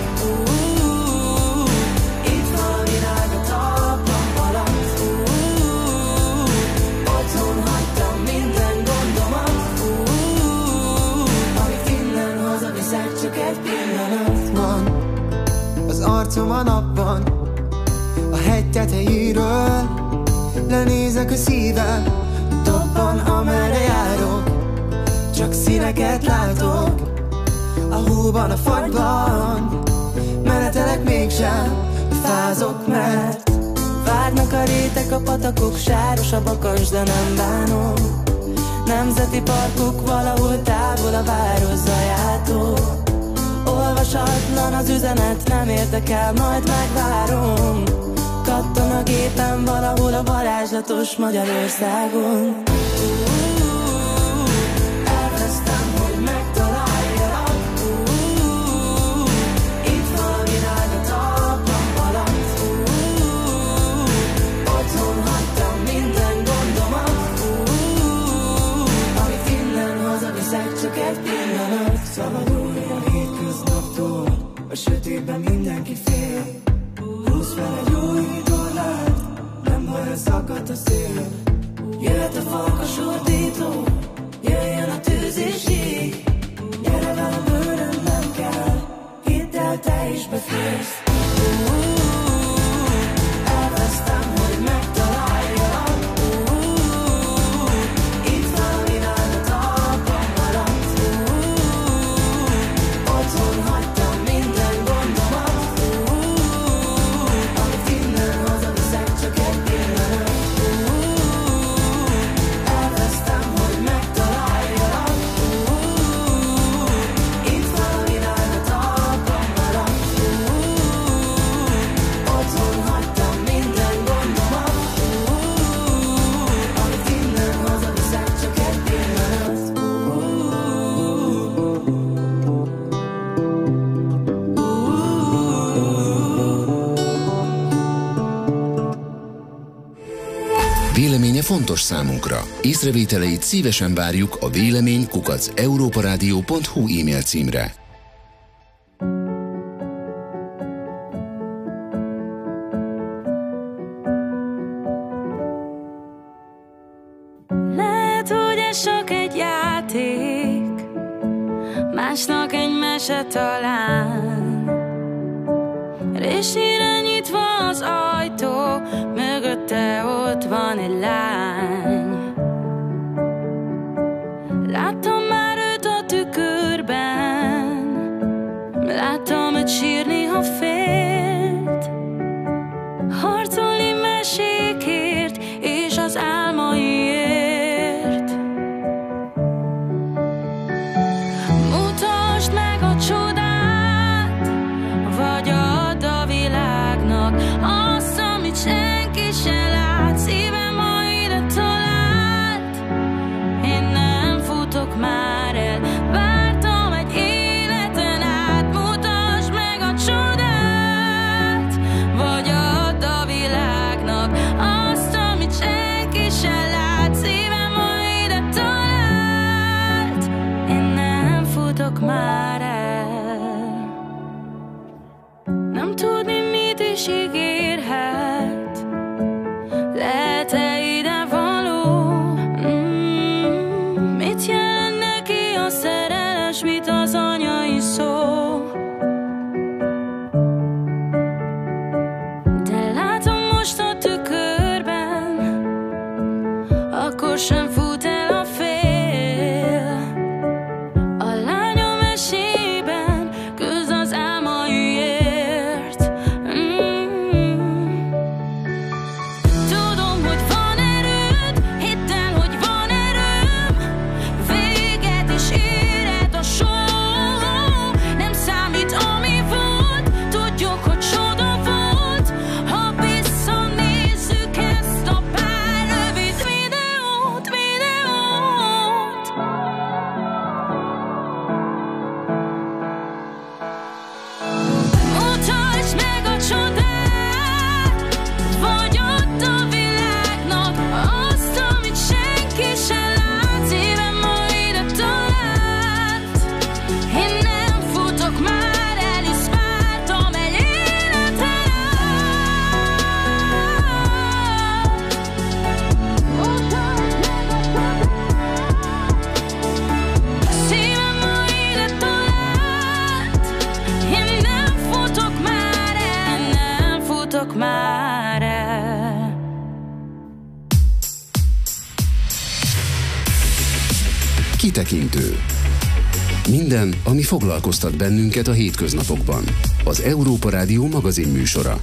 Itt van a világ a talpam alatt. Otthon hagytam minden gondomat. Amit innen hazaviszek, csak egy pillanat van. Az arcom a napban, a hegy tetejéről lenézek a szívem, dobban amerre járok, csak színeket látok. A hóban, a fagyban menetelek mégsem, fázok, mert várnak a rétek, a patakok, sáros a bakas, de nem bánom. Nemzeti parkok valahol távol a város zajától. Olvasatlan az üzenet, nem érdekel, majd megvárom. Kattan a gépen valahol a varázslatos Magyarországon. Elvesztem, hogy megtaláljalak. Itt van a világ a talpam alatt. Otthon hagytam minden gondomat. Amit innen hazaviszek, csak egy pillanat. Szabadulni a hétköznaptól, a sötétben mindenki fél. Húzz fel egy új tornát, nem baj, szakadt a szél. Jöhet a farkas ordító, jöjjön a tűz és ég. Gyere velem, bőröm nem kell, hidd el, te is beférsz. Elvesztem, hogy megtaláljalak. Itt van a világ a talpam alatt. Otthon hagytam minden gondomat. Amit innen hazaviszek, csak egy pillanat. Elvesztem, hogy megtaláljalak. Itt van a világ a talpam alatt. Otthon hagytam minden gondomat. Amit innen hazaviszek, csak egy pillanat. Véleménye fontos számunkra. Észrevételeit szívesen várjuk a vélemény@europaradio.hu e-mail címre. Lehet, hogy ez csak egy játék, másnak egy mese talán. Résnyire nyitva az ajtó, mögötte ott van egy lány. Láttam már őt a tükörben, láttam őt sírni, ha félt. Harcolni mesékért és az álmaiért. Mutasd meg a csodát, vagy add a világnak azt, amit senki se lát. Szívem, ha ide talált, én nem futok már el. Vártam egy életen át, mutasd meg a csodát, vagy add a világnak azt, amit senki se lát. Szívem, ha ide talált, én nem futok már el. Nem tudni, mit is ígérhet, fogadok már el. Kitekintő. Minden, ami foglalkoztat bennünket a hétköznapokban. Az Európa Rádió magazin műsora.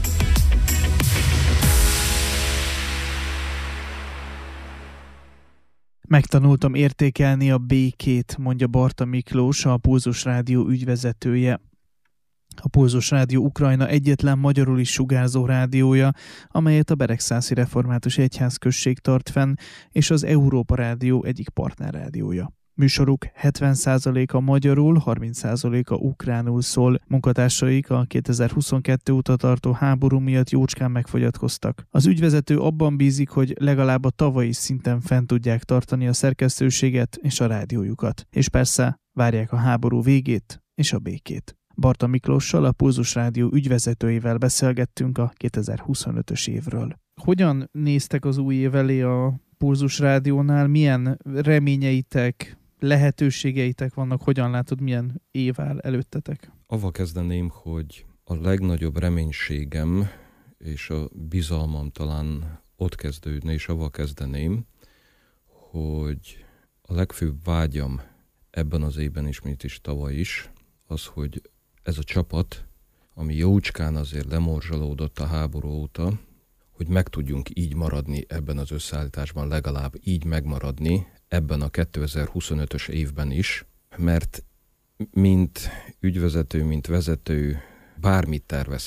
Megtanultam értékelni a békét, mondja Barta Miklós, a Pulzus Rádió ügyvezetője. A Pulzus Rádió Ukrajna egyetlen magyarul is sugárzó rádiója, amelyet a Beregszászi Református Egyházközség tart fenn, és az Európa Rádió egyik partnerrádiója. Műsoruk 70%-a magyarul, 30%-a ukránul szól. Munkatársaik a 2022 óta tartó háború miatt jócskán megfogyatkoztak. Az ügyvezető abban bízik, hogy legalább a tavalyi szinten fent tudják tartani a szerkesztőséget és a rádiójukat. És persze várják a háború végét és a békét. Barta Miklóssal, a Pulzus Rádió ügyvezetőjével beszélgettünk a 2025-ös évről. Hogyan néztek az új év elé a Pulzus Rádiónál? Milyen reményeitek, lehetőségeitek vannak? Hogyan látod, milyen év áll előttetek? Avval kezdeném, hogy a legnagyobb reménységem és a bizalmam talán ott kezdődne, és avval kezdeném, hogy a legfőbb vágyam ebben az évben is, mint is tavaly is, az, hogy ez a csapat, ami jócskán azért lemorzsolódott a háború óta, hogy meg tudjunk így maradni ebben az összeállításban, legalább így megmaradni ebben a 2025-ös évben is, mert mint ügyvezető, mint vezető bármit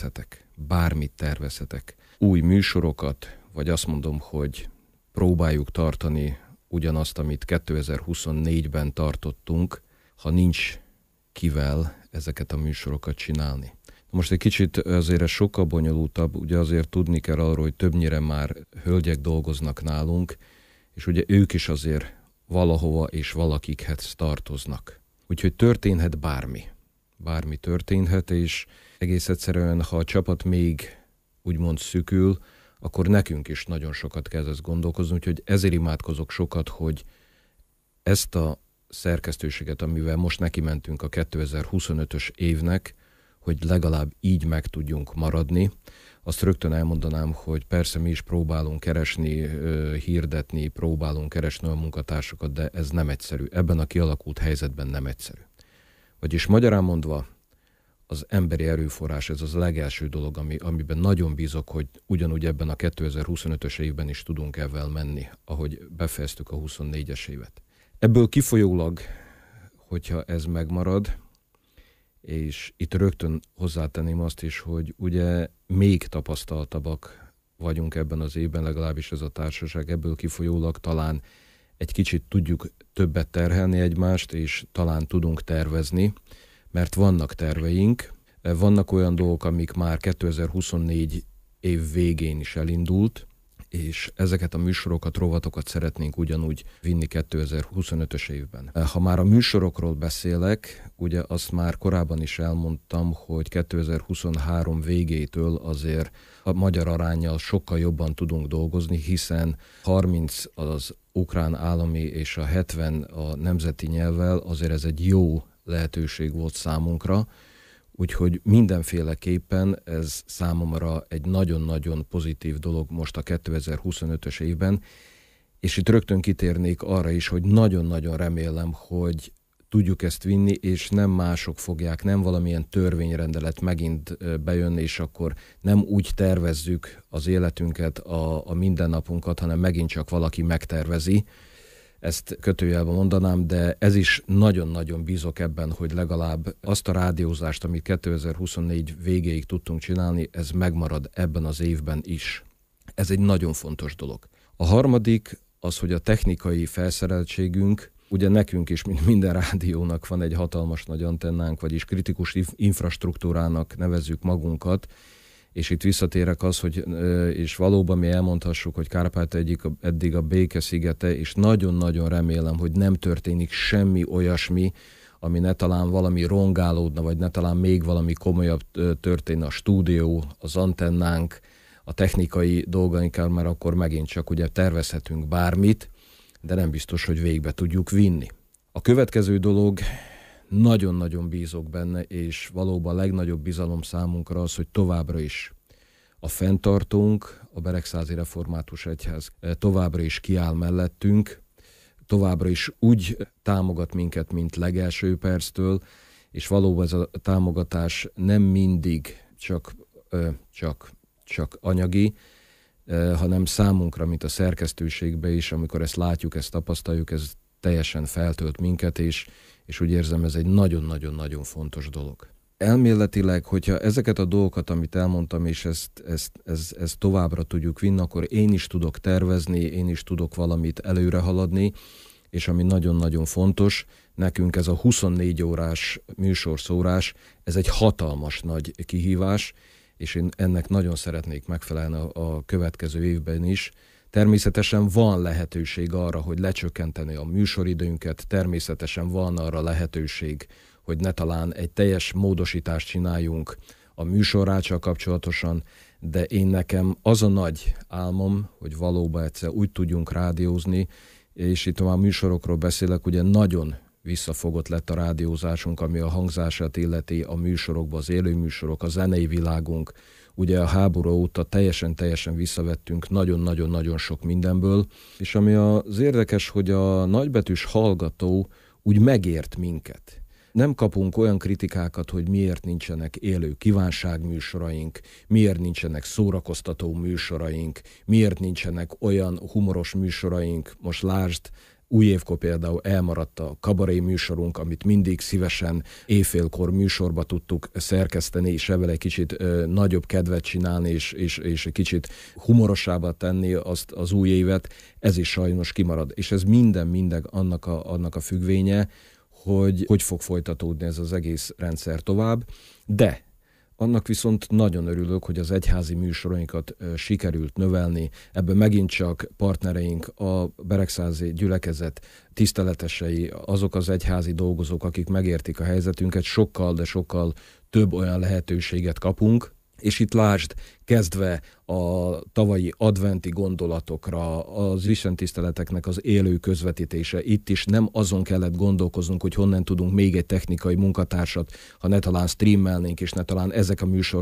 tervezhetek. Új műsorokat, vagy azt mondom, hogy próbáljuk tartani ugyanazt, amit 2024-ben tartottunk, ha nincs kivel ezeket a műsorokat csinálni. Most egy kicsit azért ez sokkal bonyolultabb, ugye azért tudni kell arról, hogy többnyire már hölgyek dolgoznak nálunk, és ugye ők is azért valahova és valakikhez tartoznak. Úgyhogy történhet bármi. Bármi történhet, és egész egyszerűen, ha a csapat még úgymond szükül, akkor nekünk is nagyon sokat kell ezt gondolkozni, úgyhogy ezért imádkozok sokat, hogy ezt a szerkesztőséget, amivel most nekimentünk a 2025-ös évnek, hogy legalább így meg tudjunk maradni. Azt rögtön elmondanám, hogy persze mi is próbálunk keresni, hirdetni, próbálunk keresni a munkatársakat, de ez nem egyszerű. Ebben a kialakult helyzetben nem egyszerű. Vagyis magyarán mondva, az emberi erőforrás, ez az legelső dolog, amiben nagyon bízok, hogy ugyanúgy ebben a 2025-ös évben is tudunk ezzel menni, ahogy befejeztük a 24-es évet. Ebből kifolyólag, hogyha ez megmarad, és itt rögtön hozzátenném azt is, hogy ugye még tapasztaltabbak vagyunk ebben az évben, legalábbis ez a társaság, ebből kifolyólag talán egy kicsit tudjuk többet terhelni egymást, és talán tudunk tervezni, mert vannak terveink, vannak olyan dolgok, amik már 2024 év végén is elindult, és ezeket a műsorokat, rovatokat szeretnénk ugyanúgy vinni 2025-ös évben. Ha már a műsorokról beszélek, ugye azt már korábban is elmondtam, hogy 2023 végétől azért a magyar aránnyal sokkal jobban tudunk dolgozni, hiszen 30 az ukrán állami és a 70 a nemzeti nyelvvel, azért ez egy jó lehetőség volt számunkra, úgyhogy mindenféleképpen ez számomra egy nagyon-nagyon pozitív dolog most a 2025-ös évben, és itt rögtön kitérnék arra is, hogy nagyon-nagyon remélem, hogy tudjuk ezt vinni, és nem mások fogják, nem valamilyen törvényrendelet megint bejönni, és akkor nem úgy tervezzük az életünket, a mindennapunkat, hanem megint csak valaki megtervezi. Ezt kötőjelben mondanám, de ez is nagyon-nagyon bízok ebben, hogy legalább azt a rádiózást, amit 2024 végéig tudtunk csinálni, ez megmarad ebben az évben is. Ez egy nagyon fontos dolog. A harmadik az, hogy a technikai felszereltségünk, ugye nekünk is, mint minden rádiónak van egy hatalmas nagy antennánk, vagyis kritikus infrastruktúrának nevezzük magunkat, és itt visszatérek az, hogy és valóban mi elmondhassuk, hogy Kárpát eddig a béke szigete, és nagyon-nagyon remélem, hogy nem történik semmi olyasmi, ami ne talán valami rongálódna, vagy ne talán még valami komolyabb történne a stúdió, az antennánk, a technikai dolgainkkal, mert akkor megint csak ugye tervezhetünk bármit, de nem biztos, hogy végbe tudjuk vinni. A következő dolog, nagyon-nagyon bízok benne, és valóban a legnagyobb bizalom számunkra az, hogy továbbra is a fenntartónk, a Beregszázi Református Egyház továbbra is kiáll mellettünk, továbbra is úgy támogat minket, mint legelső perctől, és valóban ez a támogatás nem mindig csak anyagi, hanem számunkra, mint a szerkesztőségbe is, amikor ezt látjuk, ezt tapasztaljuk, ez teljesen feltölt minket, és úgy érzem, ez egy nagyon-nagyon-nagyon fontos dolog. Elméletileg, hogyha ezeket a dolgokat, amit elmondtam, és ezt továbbra tudjuk vinni, akkor én is tudok tervezni, én is tudok valamit előre haladni, és ami nagyon-nagyon fontos, nekünk ez a 24 órás műsorszórás, ez egy hatalmas nagy kihívás, és én ennek nagyon szeretnék megfelelni a következő évben is. Természetesen van lehetőség arra, hogy lecsökkenteni a műsoridőnket, természetesen van arra lehetőség, hogy ne talán egy teljes módosítást csináljunk a műsorráccsal kapcsolatosan, de én nekem az a nagy álmom, hogy valóban egyszer úgy tudjunk rádiózni, és itt már műsorokról beszélek, ugye nagyon visszafogott lett a rádiózásunk, ami a hangzását illeti, a műsorokba, az élő műsorok, a zenei világunk. Ugye a háború óta teljesen visszavettünk nagyon-nagyon sok mindenből, és ami az érdekes, hogy a nagybetűs hallgató úgy megért minket. Nem kapunk olyan kritikákat, hogy miért nincsenek élő kívánságműsoraink, miért nincsenek szórakoztató műsoraink, miért nincsenek olyan humoros műsoraink. Most lásd, új évkor például elmaradt a kabaré műsorunk, amit mindig szívesen éjfélkor műsorba tudtuk szerkeszteni, és ebben egy kicsit nagyobb kedvet csinálni, és egy kicsit humorosabbá tenni azt az új évet. Ez is sajnos kimarad. És ez minden annak a függvénye, hogy fog folytatódni ez az egész rendszer tovább, de annak viszont nagyon örülök, hogy az egyházi műsorainkat sikerült növelni. Ebben megint csak partnereink, a Beregszázi gyülekezet tiszteletesei, azok az egyházi dolgozók, akik megértik a helyzetünket, sokkal, de sokkal több olyan lehetőséget kapunk, és itt lásd, kezdve a tavalyi adventi gondolatokra, az istentiszteleteknek az élő közvetítése, itt is nem azon kellett gondolkoznunk, hogy honnan tudunk még egy technikai munkatársat, ha ne talán streamelnénk, és ne talán ez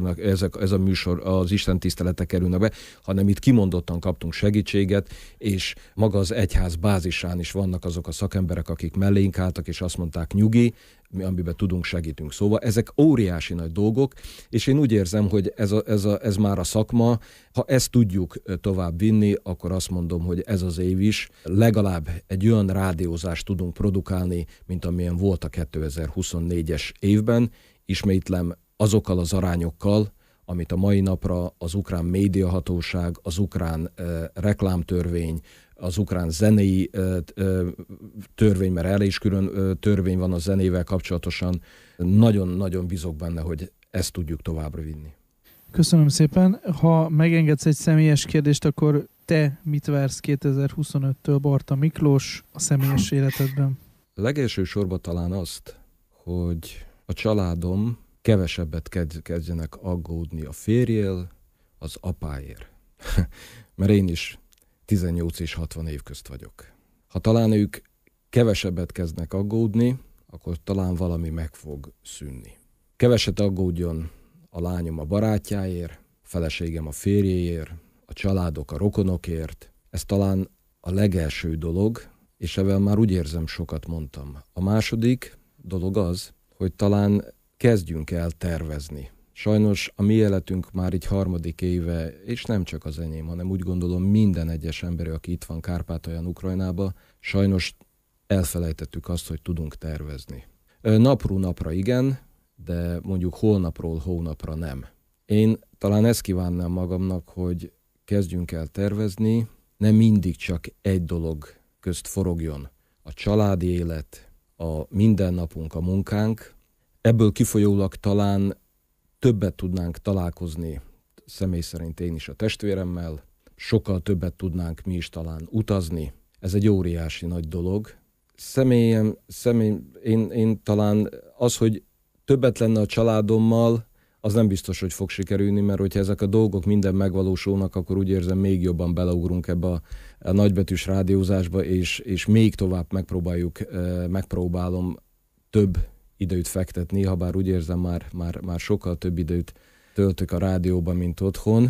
a műsor az istentiszteletek kerülne be, hanem itt kimondottan kaptunk segítséget, és maga az egyház bázisán is vannak azok a szakemberek, akik mellénk álltak, és azt mondták, nyugi, amiben tudunk, segítünk. Szóval ezek óriási nagy dolgok, és én úgy érzem, hogy ez már a szakma, ha ezt tudjuk tovább vinni, akkor azt mondom, hogy ez az év is legalább egy olyan rádiózást tudunk produkálni, mint amilyen volt a 2024-es évben. Ismétlem azokkal az arányokkal, amit a mai napra az ukrán médiahatóság, az ukrán reklámtörvény, az ukrán zenei törvény, mert erre is külön törvény van a zenével kapcsolatosan. Nagyon-nagyon bízok benne, hogy ezt tudjuk továbbra vinni. Köszönöm szépen. Ha megengedsz egy személyes kérdést, akkor te mit vársz 2025-től, Barta Miklós, a személyes életedben? Legelső sorban talán azt, hogy a családom kevesebbet kezdjenek aggódni a férjél, az apáért. Mert én is 18 és 60 év közt vagyok. Ha talán ők kevesebbet kezdnek aggódni, akkor talán valami meg fog szűnni. Keveset aggódjon a lányom a barátjáért, a feleségem a férjéért, a családok a rokonokért. Ez talán a legelső dolog, és ezzel már úgy érzem, sokat mondtam. A második dolog az, hogy talán kezdjünk el tervezni. Sajnos a mi életünk már így harmadik éve, és nem csak az enyém, hanem úgy gondolom minden egyes ember, aki itt van Kárpátalján, Ukrajnába, sajnos elfelejtettük azt, hogy tudunk tervezni. Napról napra igen, de mondjuk holnapról hónapra nem. Én talán ezt kívánnám magamnak, hogy kezdjünk el tervezni, nem mindig csak egy dolog közt forogjon. A családi élet, a mindennapunk, a munkánk, ebből kifolyólag talán többet tudnánk találkozni, személy szerint én is a testvéremmel, sokkal többet tudnánk mi is talán utazni. Ez egy óriási nagy dolog. Én talán az, hogy többet lenne a családommal, az nem biztos, hogy fog sikerülni, mert hogyha ezek a dolgok minden megvalósulnak, akkor úgy érzem, még jobban beleugrunk ebbe a nagybetűs rádiózásba, és még tovább megpróbálom több időt fektetni, ha bár úgy érzem, már sokkal több időt töltök a rádióban, mint otthon.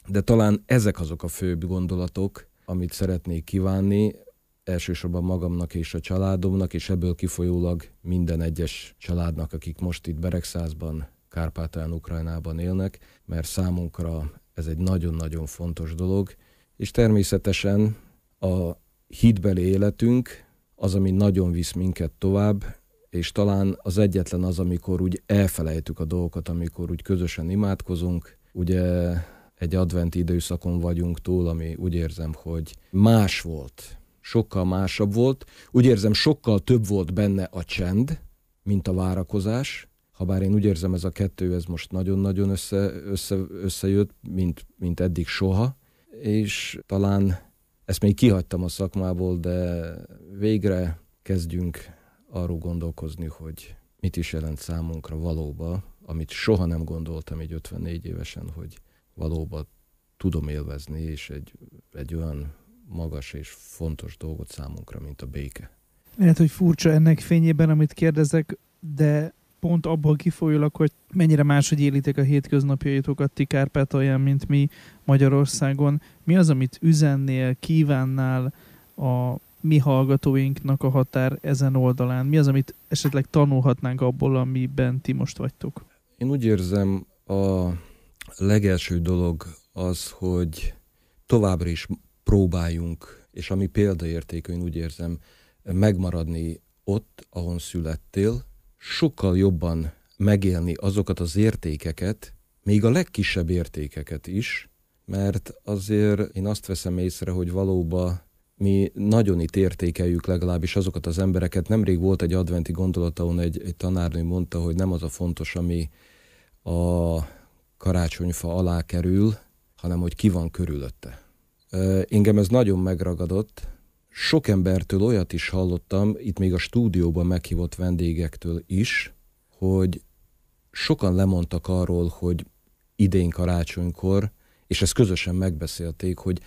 de talán ezek azok a főbb gondolatok, amit szeretnék kívánni, elsősorban magamnak és a családomnak, és ebből kifolyólag minden egyes családnak, akik most itt Beregszázban, Kárpátalján, Ukrajnában élnek, mert számunkra ez egy nagyon-nagyon fontos dolog, és természetesen a hitbeli életünk az, ami nagyon visz minket tovább, és talán az egyetlen az, amikor úgy elfelejtjük a dolgokat, amikor úgy közösen imádkozunk. Ugye egy adventi időszakon vagyunk túl, ami úgy érzem, hogy más volt, sokkal másabb volt. Úgy érzem, sokkal több volt benne a csend, mint a várakozás. Habár én úgy érzem, ez a kettő, ez most nagyon-nagyon összejött, mint eddig soha. És talán ezt még kihagytam a szakmából, de végre kezdjünk arról gondolkozni, hogy mit is jelent számunkra valóban, amit soha nem gondoltam így 54 évesen, hogy valóban tudom élvezni, és egy olyan magas és fontos dolgot számunkra, mint a béke. Lehet, hogy furcsa ennek fényében, amit kérdezek, de pont abból kifolyólag, hogy mennyire máshogy élitek a hétköznapjaitokat ti Kárpátalján, mint mi Magyarországon. Mi az, amit üzennél, kívánnál a mi hallgatóinknak a határ ezen oldalán? Mi az, amit esetleg tanulhatnánk abból, amiben ti most vagytok? Én úgy érzem, a legelső dolog az, hogy továbbra is próbáljunk, és ami példaértékű, én úgy érzem, megmaradni ott, ahol születtél, sokkal jobban megélni azokat az értékeket, még a legkisebb értékeket is, mert azért én azt veszem észre, hogy valóban mi nagyon itt értékeljük legalábbis azokat az embereket. Nemrég volt egy adventi gondolat, ahol egy tanárnő mondta, hogy nem az a fontos, ami a karácsonyfa alá kerül, hanem hogy ki van körülötte. Engem ez nagyon megragadott. Sok embertől olyat is hallottam, itt még a stúdióban meghívott vendégektől is, hogy sokan lemondtak arról, hogy idén karácsonykor, és ezt közösen megbeszélték, hogy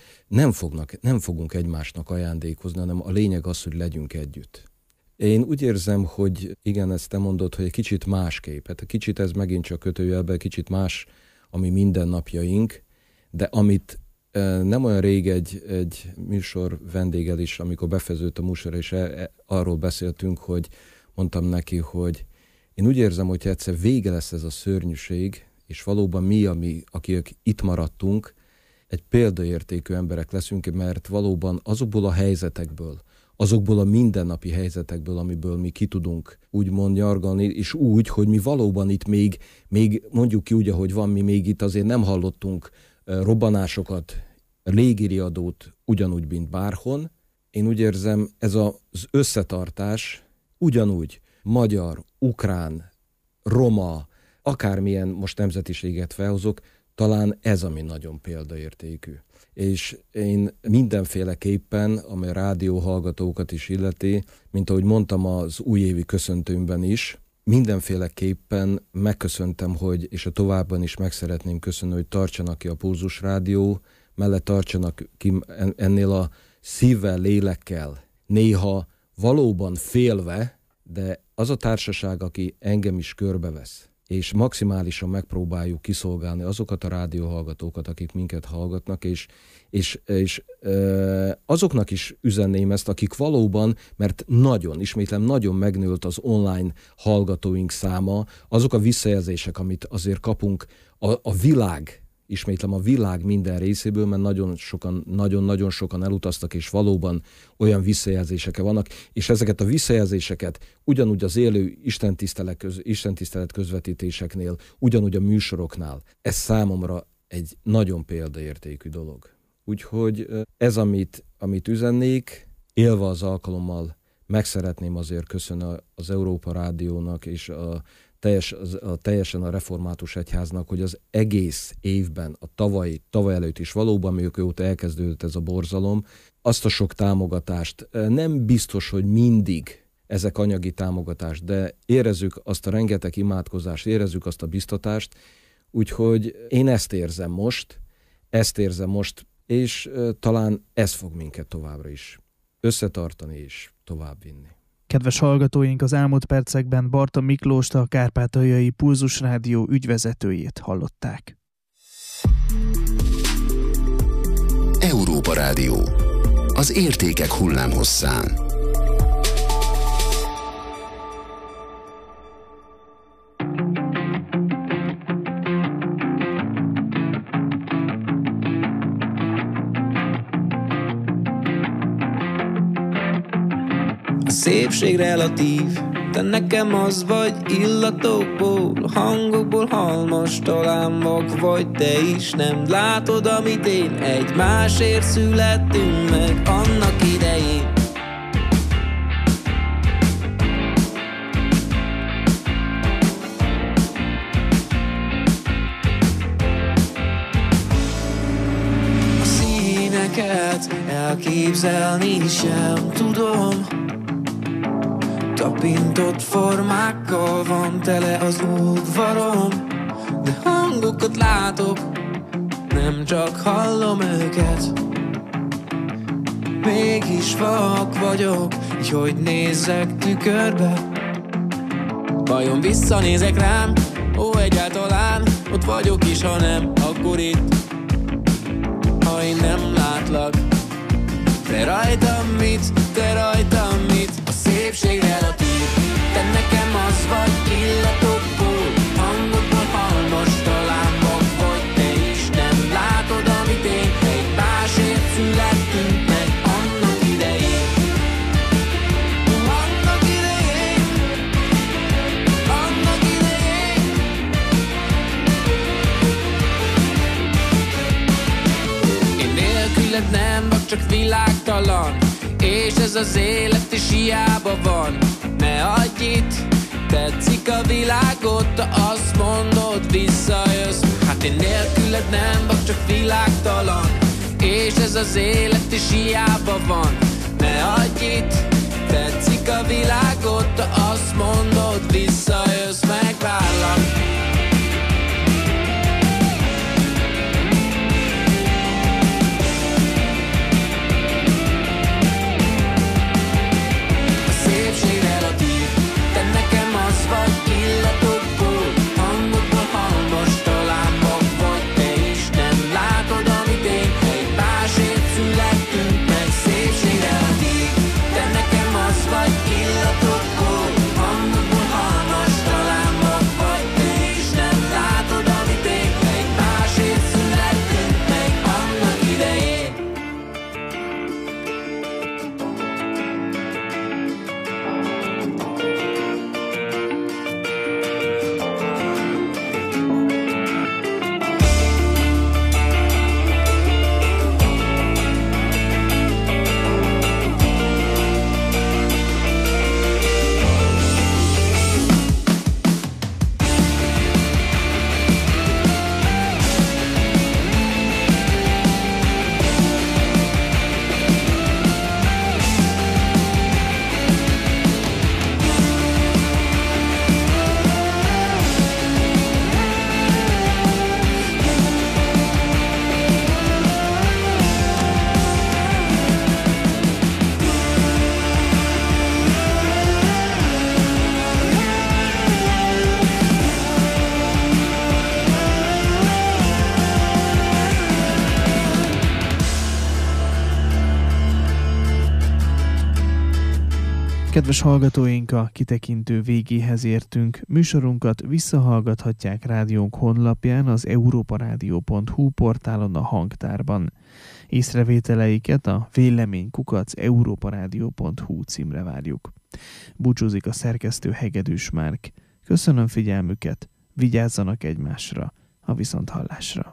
nem fogunk egymásnak ajándékozni, hanem a lényeg az, hogy legyünk együtt. Én úgy érzem, hogy igen, ezt te mondod, hogy egy kicsit másképp. Hát kicsit ez megint csak kötőjelben, kicsit más, ami mindennapjaink, de amit nem olyan rég egy műsor vendéggel is, amikor befejeződött a műsor, és arról beszéltünk, hogy mondtam neki, hogy én úgy érzem, hogy egyszer vége lesz ez a szörnyűség, és valóban mi, akik itt maradtunk, egy példaértékű emberek leszünk, mert valóban azokból a helyzetekből, azokból a mindennapi helyzetekből, amiből mi ki tudunk úgymond nyargalni, és úgy, hogy mi valóban itt még mondjuk ki úgy, ahogy van, mi még itt azért nem hallottunk robbanásokat, légiriadót ugyanúgy, mint bárhon. Én úgy érzem, ez az összetartás ugyanúgy magyar, ukrán, roma, akármilyen most nemzetiséget felhozok, talán ez, ami nagyon példaértékű. És én mindenféleképpen, ami a rádióhallgatókat is illeti, mint ahogy mondtam az újévi köszöntőmben is, mindenféleképpen megköszöntem, és a továbbban is meg szeretném köszönni, hogy tartsanak ki a Pulzus Rádió, mellett tartsanak ki ennél a szívvel, lélekkel, néha valóban félve, de az a társaság, aki engem is körbevesz, és maximálisan megpróbáljuk kiszolgálni azokat a rádióhallgatókat, akik minket hallgatnak, és azoknak is üzenném ezt, akik valóban, mert nagyon megnőtt az online hallgatóink száma, azok a visszajelzések, amit azért kapunk a világ, ismétlem a világ minden részéből, mert nagyon-nagyon sokan elutaztak, és valóban olyan visszajelzések vannak, és ezeket a visszajelzéseket ugyanúgy az élő istentisztelet közvetítéseknél, ugyanúgy a műsoroknál, ez számomra egy nagyon példaértékű dolog. Úgyhogy ez, amit üzennék, élve az alkalommal meg szeretném azért köszönni az Európa Rádiónak és teljesen a Református Egyháznak, hogy az egész évben, a tavaly előtt is valóban, mióta elkezdődött ez a borzalom, azt a sok támogatást, nem biztos, hogy mindig ezek anyagi támogatást, de érezzük azt a rengeteg imádkozást, érezzük azt a biztatást, úgyhogy én ezt érzem most, és talán ez fog minket továbbra is összetartani és továbbvinni. Kedves hallgatóink, az elmúlt percekben Barta Miklóst, a Kárpátaljai Pulzus Rádió ügyvezetőjét hallották. Rádió. Az értékek hullámhosszán. A szépség relatív, te nekem az vagy, illatokból, hangokból halmas, talán vak vagy te is, nem látod, amit én, egymásért születtünk meg annak idején. A színeket elképzelni sem tudom, tapintott formákkal van tele az udvarom, de hangokat látok, nem csak hallom őket. Mégis vak vagyok, így hogy nézzek tükörbe. Vajon visszanézek rám? Ó, egyáltalán ott vagyok is, ha nem, akkor itt. Ha én nem látlak, te rajtam mit, te rajtam mit? A szépség relatív, te nekem az vagy, illatokból, hangokból halmas, talán vak vagy te is, nem látod, amit én, egymásért születtünk meg annak idején. Annak idején, annak idején. Én nélküled nem vagy, csak világtalan, és ez az élet is hiába van. Ne adj itt, tetszik a világot, te azt mondod, visszajössz. Hát én nélküled nem vagy, csak világtalan, és ez az élet is hiába van. Ne adj itt, tetszik a világot, te azt mondod, visszajössz, megvárlak. Kedves hallgatóink, a kitekintő végéhez értünk. Műsorunkat visszahallgathatják rádiónk honlapján, az europaradio.hu portálon, a hangtárban. Észrevételeiket a vélemény@europaradio.hu címre várjuk. Búcsúzik a szerkesztő Hegedűs Márk. Köszönöm figyelmüket, vigyázzanak egymásra, a viszonthallásra.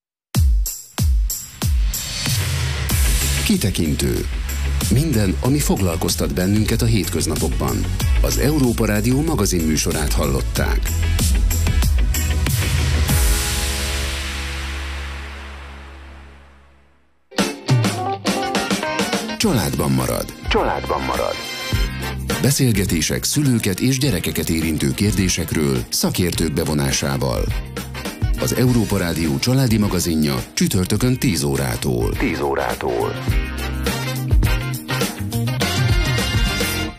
Kitekintő. Minden, ami foglalkoztat bennünket a hétköznapokban. Az Európa Rádió magazin műsorát hallották. Családban marad. Családban marad. Beszélgetések szülőket és gyerekeket érintő kérdésekről szakértők bevonásával. Az Európa Rádió családi magazinja csütörtökön 10 órától.